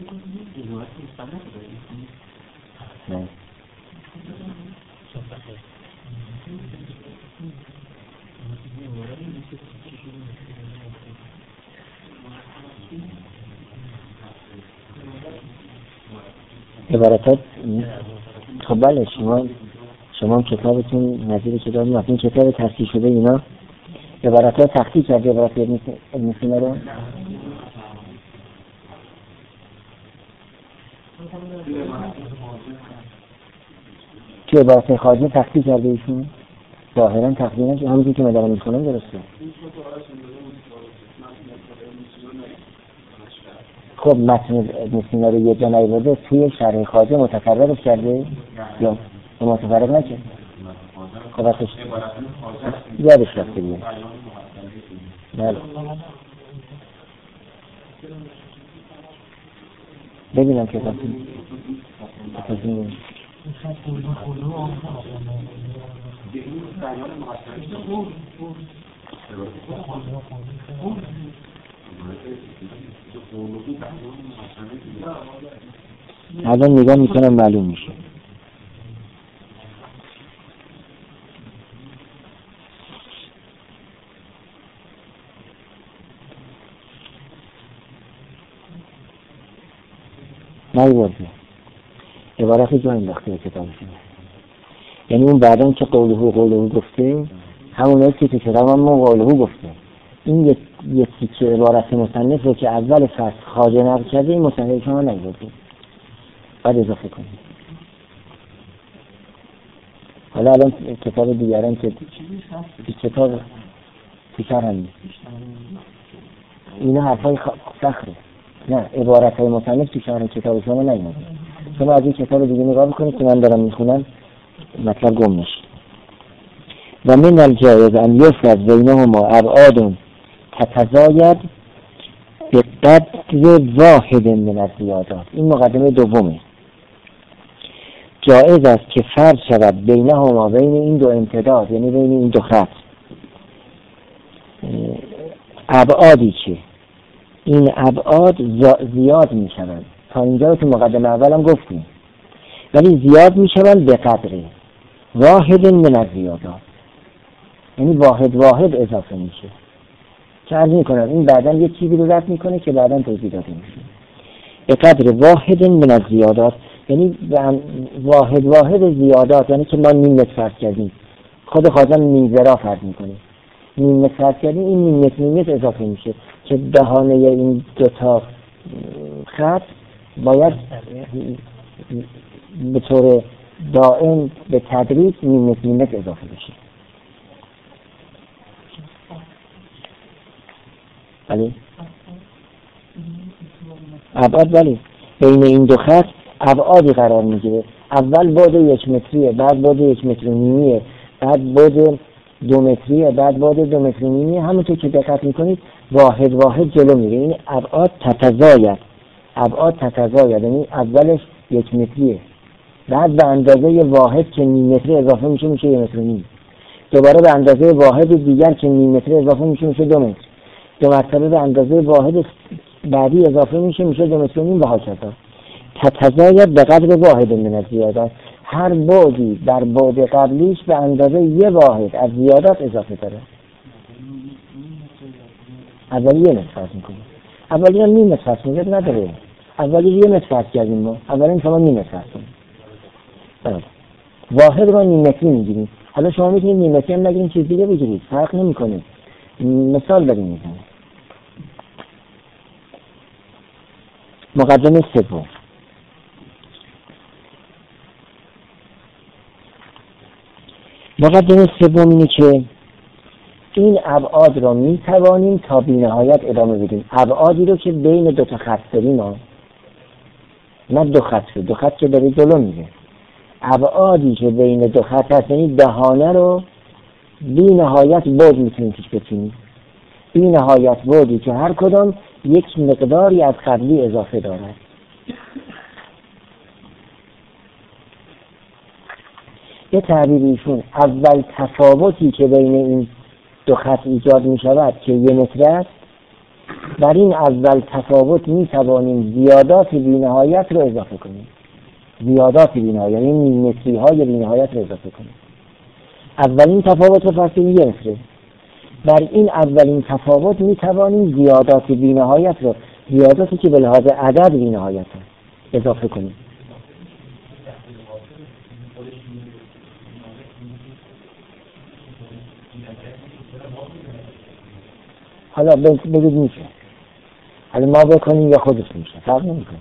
نه عبارتات. خب بله، شما شما کتابتون نظیر کتاب میاد، این کتاب تصحیح شده اینا عبارتات تخطیط کرده، عبارت ابن سینا رو که عبارت خارجی تخطیط کرده ایشون. ظاهرا تخطیط نشه، همونجوری که من دارم میخونم درسته. خب متن مسلم رو یه جا نیورده، توی شرح خواجه متفرقش کرده یا متفرق نکرد؟ خب وقتش یادش رفته بیه. بله ببینم که بسیم بسیم الان نگاه میکنم معلوم میشه. نیورده عبارت جا انداخته کتابشون، یعنی اون بعدن که قوله قوله گفته همون که تو کتاب هم قوله گفته. این یک یکی که عبارت مصنف رو که اول فصل خواجه نقل کرده این مصنف شما نیورده، بعد اضافه کنید. حالا الان کتاب دیگران که کتاب تیکر هم نیست، اینا حرفای فخره، نه عبارت های مصنف تو شهر کتاب شما نیورده. شما از این کتاب دیگه نگاه بکنید که من دارم میخونم مطلب گم نشه. و من الجایز ان یفرض بینهما ابعاد تتزاید به قدر واحد من الزیادات. این مقدمه دومه. جایز است که فرض شود بینهما، بین این دو امتداد یعنی بین این دو خط، ابعادی که این ابعاد زیاد می شوند. تا اینجا تو مقدمه اولم گفتیم، ولی زیاد می شوند به قدر واحد من الزیادات، یعنی واحد واحد اضافه میشه. که عرض میکنم این بعداً یه چیزی رو رفت میکنه که بعداً توضیح داده میشه. به قدر واحد من الزیادات یعنی واحد واحد زیادات، یعنی که ما نیم متر فرض کردیم، خود خواجه نیم ذرا فرض میکنه، نیم متر فرض کردیم، این نیم متر نیم متر اضافه میشه که دهانه این دوتا خط باید به طور دائم به تدریج نیم متر نیم متر اضافه بشه. بله ابعاد بله بین این دو خط ابعادی قرار میگیره. اول بعد یک متریه، بعد بعد یک متر و نیمیه، بعد بعد دو متریه، بعد بعد دو متر و نیمیه. همونطور که دقت میکنید واحد واحد جلو میره. این ابعاد تتزاید، ابعاد تتزاید یعنی اولش یک متریه، بعد به اندازه واحد که نیم متر اضافه میشه میشه یک متر و نیم، دوباره به اندازه واحد دیگر که نیم متر اضافه میشه میشه دو متر، دو مرتبه به اندازه واحد بعدی اضافه میشه میشه دو متر و نیم و هاکذا. تتزاید به قدر واحد من الزیادات، هر بعدی در بعد قبلیش به اندازه یه واحد از زیادات اضافه داره. اولی یه متر فرض میکنیم، اولی هم نیم متر فرض میکنیم نداره، اولی یه متر فرض کردیم ما، اولی شما نیم متر فرض کنیم، واحد رو نیم متری میگیریم. حالا شما میتونید نیم متری هم نگیریم چیز دیگه بگیرید، فرق نمیکنه. مثال داریم میزنیم. مقدمه سوم، مقدمه سوم اینه که این ابعاد رو میتوانیم تا بی‌نهایت ادامه بدیم. ابعادی رو که بین دو تا خط داریم، نه دو خط رو، دو خط که داره جلو میره، ابعادی که بین دو خط هست، یعنی دهانه رو بی‌نهایت بعد میتونیم پیش بچینیم، بی‌نهایت بعدی که هر کدام یک مقداری از قبلی اضافه دارد. یه تعبیریشون اول تفاوتی که بین این دو خط ایجاد می شود که یه متر است، در این اول تفاوت می توانیم زیادات بی‌نهایت رو اضافه کنیم، زیادات بی‌نهایت یعنی نیم متری های بی‌نهایت رو اضافه کنیم. اولین تفاوت فاصله یه متره، بر این اولین تفاوت می توانیم زیادات بی‌نهایت رو، زیاداتی که به لحاظ عدد بی‌نهایت اضافه کنیم. حالا بگید میشه، حالا ما بکنیم یا خودش میشه، فرق نمیکنه.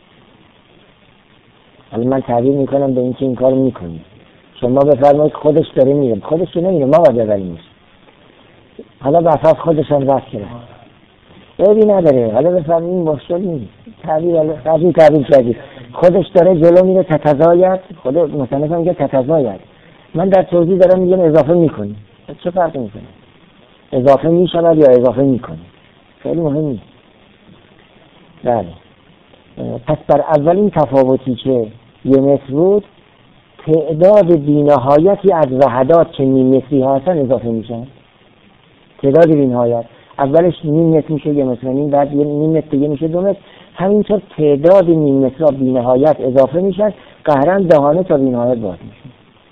حالا من تعبیر میکنم به اینکه این کار میکنیم، شما بفرمایید خودش داره میره، خودش که نمیره، ما باید ببریمش. حالا به اساس خودش هم رفت کرد. عیبی نداره. حالا بفرمایید این مشکل نیست. تعبیر قضیه تعبیر کردید خودش داره جلو میره تتزاید، خود مصنف میگه تتزاید، من در توضیح دارم میگم اضافه میکنی. چه فرقی میکنه؟ اضافه میشود یا اضافه میکنی؟ خیلی مهم نیست. بله. پس بر اولین تفاوتی که یه متر بود، تعداد بی‌نهایتی از وحدات که نیم متری هستن اضافه میشن. تعداد بی‌نهایت اولش نیم متر میشه یه متر نیم، بعد یه نیم متر دیگه میشه دو متر، همینطور تعداد نیم مترها بی‌نهایت اضافه میشن، قهرن دهانه تا بی‌نهایت باز میشه.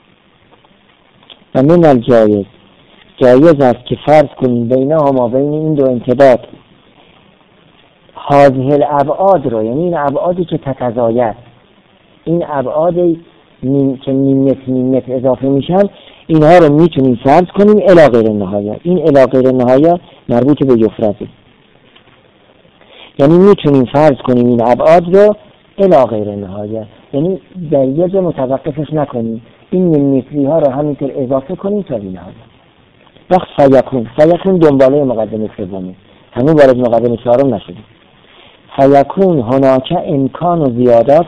و من الجایز، جایز است که فرض کنیم بینهما، بین این دو امتداد، هذه الابعاد رو، یعنی این ابعادی که تتزاید، این ابعادی نیم که نیم متر نیم متر اضافه میشن، اینها رو میتونیم فرض کنیم الی غیر النهایه. این الی غیر النهایه مربوط به یفرضه، یعنی میتونیم فرض کنیم این ابعاد رو الی غیر النهایه، یعنی در یه جا متوقفش نکنیم، این نیم متری ها رو همینطور اضافه کنیم تا بی‌نهایت. وقت فیکون، فیکون دنباله مقدمه سومه، همون وارد مقدمه چهارم نشده. فیکون هناک امکان و زیادات،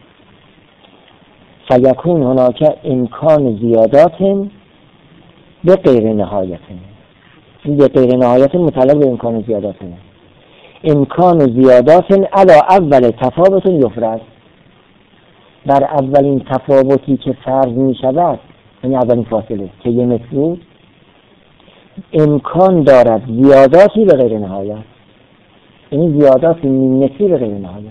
فیکون هناک امکان زیادات به غیر نهایت. این به غیر نهایت متعلق به امکان زیادات، امکان زیادات علی اول تفاوت یفرض، بر اولین تفاوتی که فرض می شود، یعنی اولین فاصله که یه متر بود، امکان دارد زیاداتی به غیر نهایت، یعنی زیادات نیم متری به غیر نهایت.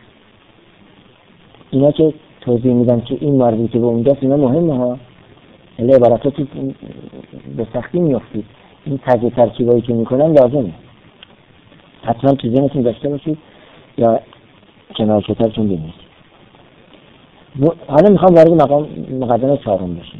اینا که توضیح میدم که این مربوطه به اون دست، اینا مهمه ها، الی عبارتاتی به سختی میافتید. این تجزیه ترکیبایی که میکنن لازمه، حتما تو ذهنتون داشته باشید یا کنار کتابتون بنویسید. حالا میخوام وارد مقام مقدمه چهارم بشیم.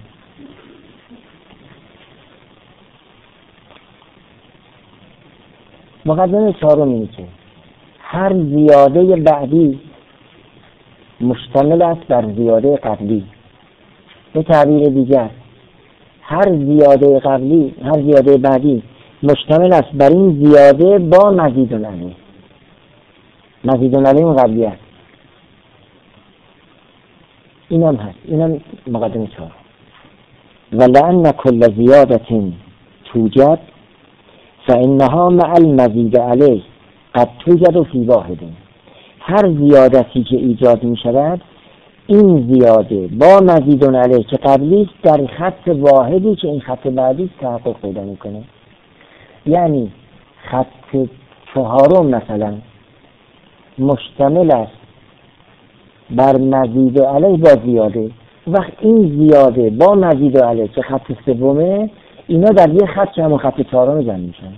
مقدمه چهارم اینه که هر زیاده بعدی مشتمل است بر زیاده قبلی. به تعبیر دیگر، هر زیاده قبلی، هر زیاده بعدی مشتمل است بر این زیاده با مزید علیه. مزید علیه اون قبلی است. اینم هست. اینم مقدمه چهارم. ولأن كل زیادة توجد فإنها مع المزید علیه قد توجد فی واحد. هر زیادتی که ایجاد می شود، این زیاده با مزید علیه که قبلی در خط واحدی که این خط بعدی تحقق پیدا میکنه. یعنی خط چهارم مثلا مشتمل است بر مزید علیه با زیاده، وقت این زیاده با مزید علیه که خط سومه، اینا در یه خط که همون خط چهارم جمع میشن.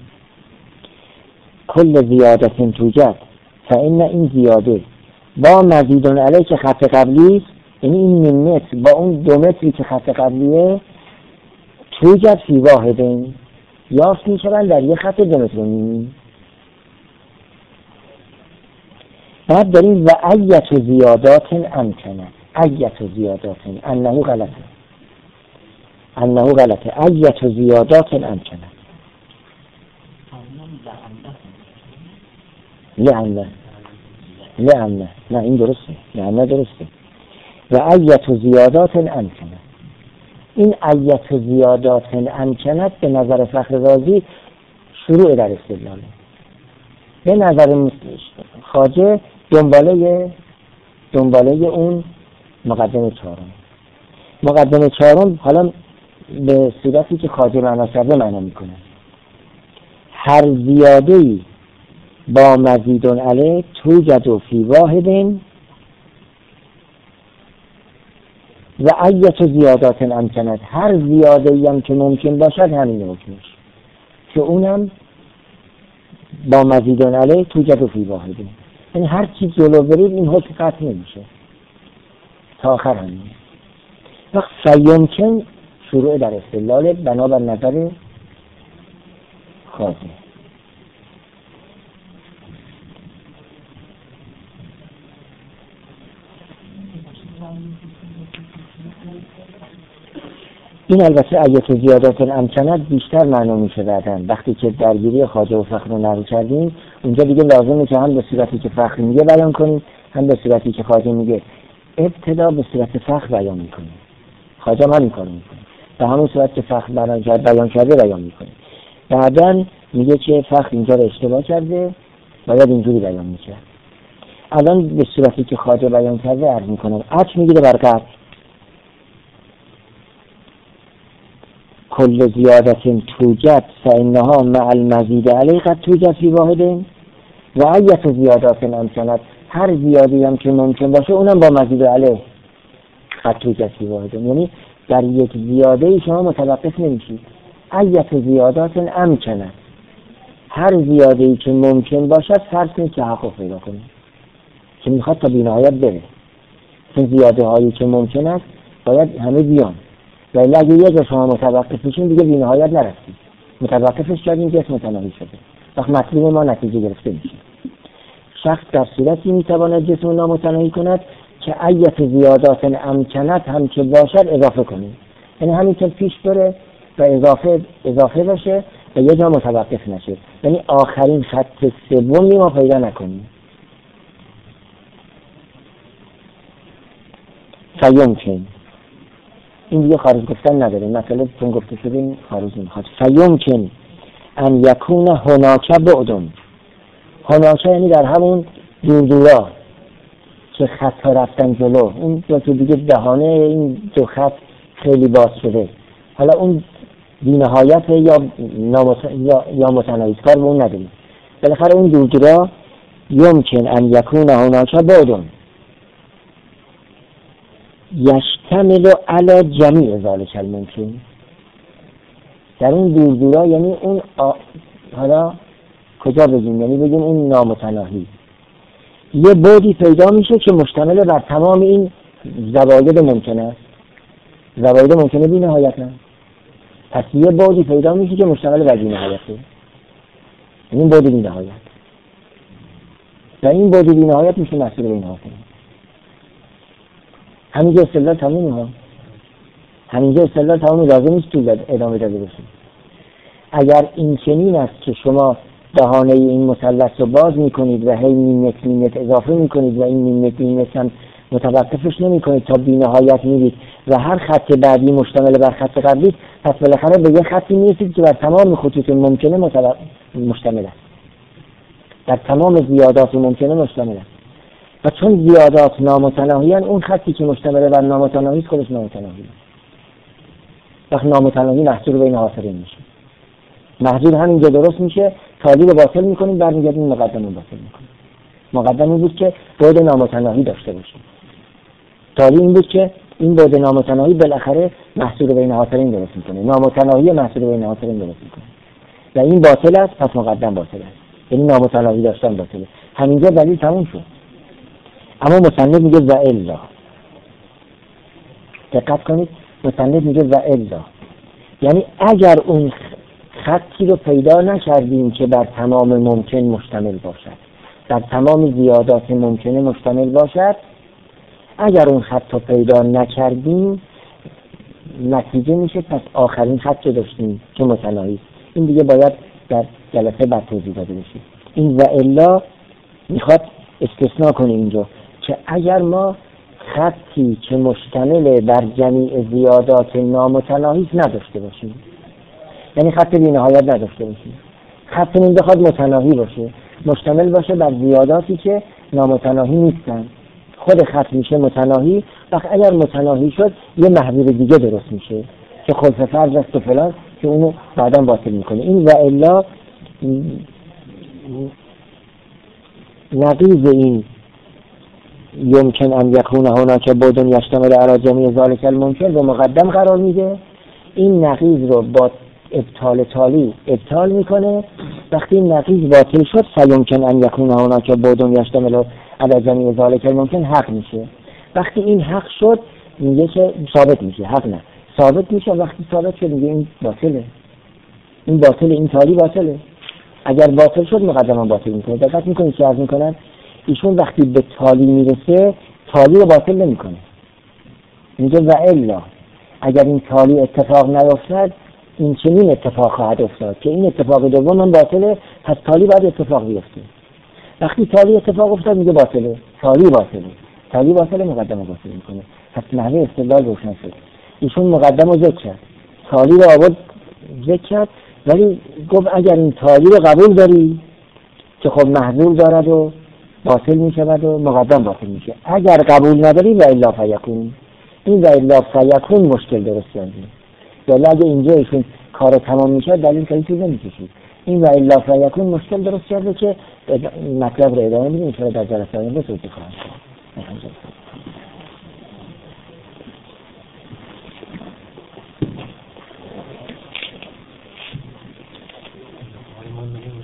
کل زیادت توجد فإن این زیاده با مزید علیه که خط قبلی است، یعنی این نیم متر با اون دو متری که خط قبلیه، توجد فی واحدین، یافت میشون در یه خط دو متر و نیم. بعد داریم و ایت زیادات امکنه، ایت زیادات انه غلطه، انه غلطه ایت زیادات امکنه لعنه لعنه نه این درسته، لعنه درسته. و ایت زیادات امکنه، این ایت زیادات امکنت به نظر فخر رازی شروع در استدلاله، به نظر خواجه دنباله دنباله اون مقدمه چهارم. مقدمه چهارم حالا به صورتی که خواجه معنا کرده معنا میکنه. هر زیاده‌ای با مزید علیه توجد فی واحد و ایت زیادات امکنت، هر زیاده‌ای هم که ممکن باشد همین حکمش، که اونم با مزید علیه توجد فی واحد، یعنی هر چی جلو برید این حکم قطع نمیشه تا آخر همین. وقت فیمکن شروع در استدلال بنابر نظر خواجه. این البته ایت زیادات امکنت بیشتر معنا میشه بعدن وقتی که درگیری خواجه و فخر رو نقل کردیم. اونجا دیگه لازمه که هم به صورتی که فخر میگه بیان کنیم، هم به صورتی که خواجه میگه. ابتدا به صورت فخر بیان میکنیم، خواجه هم همین کارو میکنه، به همون صورت که فخر بیان کرده بیان کرده بیان میکنه. بعدن میگه که فخر اینجا رو اشتباه کرده، باید اینجوری بیان میکرد. الان به صورتی که خواجه بیان کرده عرض میکنم. عطف میگیره بر قطع. کل زیادت توجد فإنها مع المزید علیه قد توجد فی واحد و ایت زیادات امکانت. هر زیادی هم که ممکن باشه اونم با مزید علیه قد توجد فی واحد، یعنی در یک زیاده شما متوقف نمیشید. ایت زیادات امکانت، هر زیاده‌ای که ممکن باشد فرض کنید که تحقق پیدا کنه، که میخواد تا بی‌نهایت بره. این زیاده هایی که ممکن است باید همه بیان، ولی اگه یک جا شما متوقف میشین دیگه بی‌نهایت نرسید. متوقفش کردیم جسم متناهی شده، وقت مطلوب ما نتیجه گرفته میشه. شخص در صورتی میتواند جسم نامتناهی کند که ایت زیادات امکنت هم که باشد اضافه کنیم، یعنی همین که پیش بره و اضافه اضافه باشه و یه جا متوقف نشه، یعنی آخرین خط سومی ما پیدا نکنیم. فیمکن، این دیگه خارج گفتن نداره، مثلا چون گفته شدیم خارج نمیخواد. فیمکن ان یکون هناک بعدن، هناک یعنی در همون دور دورا که خط رفتن جلو، اون دو تا دیگه دهانه این دو خط خیلی باز شده، حالا اون بی‌نهایت یا نامت... یا, یا متناهی، کار به اون نداریم. بالاخره اون دور دورا یمکن ان یکون هناک بعدن یشتمل علی جمیع ذالک الممکن. در اون دور دورا یعنی اون آ... حالا کجا بگیم، یعنی بگیم اون نامتناهی یه بعدی پیدا میشه که مشتمل بر تمام این زواید ممکن است. زواید ممکنه بی نهایت نه، پس یه بعدی پیدا میشه که مشتمل بر بی نهایته، این بعد بی نهایت و این بعد بی نهایت میشه محصول بی نهایت. همینجا استدلال تمومه ها، همینجا استدلال تمومه، لازم نیست تو ادامه داده بشه. اگر این چنین است که شما دهانه این مثلث رو باز میکنید و هی نیمت نیمت اضافه میکنید و این نیمت نیمت هم متوقفش نمیکنید تا بی نهایت میرید و هر خط بعدی مشتمل بر خط قبلی، پس بالاخره به یه خطی میرسید که بر تمام خطوط ممکنه متوق... مشتمل است، در تمام زیادات ممکنه مشتمل است. و چون زیادات نامتناهی هستند، اون خطی که مشتمل بر نامتناهی است خودش نامتناهی است. وقت نامتناهی محصول بین حاصلین میشه، محصول همینجا درست میشه، تالی رو باطل میکنیم، برمیگردیم مقدم رو باطل میکنیم. مقدم این بود که بعد نامتناهی داشته باشیم، تالی این بود که این بعد نامتناهی بالاخره محصول بین حاصلین درست میکنه، نامتناهی محصول بین حاصلین درست میکنه و این باطل است، پس مقدم باطل است، یعنی نامتناهی داشتن باطله. همینجا دلیل تموم شد. اما مصنف میگه و الا، دقت کنید، مصنف میگه و الا، یعنی اگر اون خطی رو پیدا نکردیم که بر تمام ممکن مشتمل باشد، در تمام زیادات ممکنه مشتمل باشد، اگر اون خط رو پیدا نکردیم نتیجه میشه پس آخرین خط رو داشتیم که متناهی. این دیگه باید در جلسه بعد توضیح داده بشه. این و الا میخواد استثناء کنه اینجا که اگر ما خطی که مشتمل بر جمیع زیادات نامتناهی نداشته باشیم، یعنی خط بی نهایت نداشته باشیم، خطمون بخواد متناهی باشه، مشتمل باشه بر زیاداتی که نامتناهی نیستن، خود خط میشه متناهی. وقت اگر متناهی شد یه محذور دیگه درست میشه که خلف فرض است و فلان که اونو بعدا باطل میکنه. این و الا نقیض این یمکن ان یکون هناک بعد یشتمل علی جمیع ذالک الممکن رو مقدم قرار میده، این نقیض رو با ابطال تالی ابطال میکنه. وقتی این نقیض باطل شد فیمکن ان یکون هناک بعد یشتمل علی جمیع ذالک الممکن حق میشه. وقتی این حق شد میگه که ثابت میشه، حق نه ثابت میشه. وقتی ثابت شد میگه این باطله، این باطله، این تالی باطله. اگر باطل شد مقدمه باطل میکنه. دقت میکنید چی عرض میکنن؟ ایشون وقتی به تالی میرسه تالی رو باطل نمیکنه، میگه و الا اگر این تالی اتفاق نیفتد این چنین اتفاق خواهد افتاد که این اتفاق دوم هم باطله، پس تالی باید اتفاق بیفته. وقتی تالی اتفاق افتاد میگه باطله، تالی باطله، تالی باطله مقدمه باطله میکنه. پس نحوه استدلال روشن شد. ایشون مقدمه ذکر کرد، تالی رو آورد ذکر کرد، ولی گفت اگر این تالی رو قبول داری که خب محذور دارد و باطل میشود و مقدم باطل میشه، اگر قبول نداری و الا فیکون، این و الا فیکون مشکل درست کردیم. ولی اگه اینجا ایشون کار تمام میشه دلیل که چیزی نمیکشید، این و الا فیکون مشکل درست کرده که مطلب رو ادامه میدیم که در جلسه آینده توضیح خواهم کرد.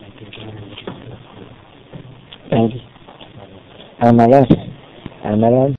عملا عملا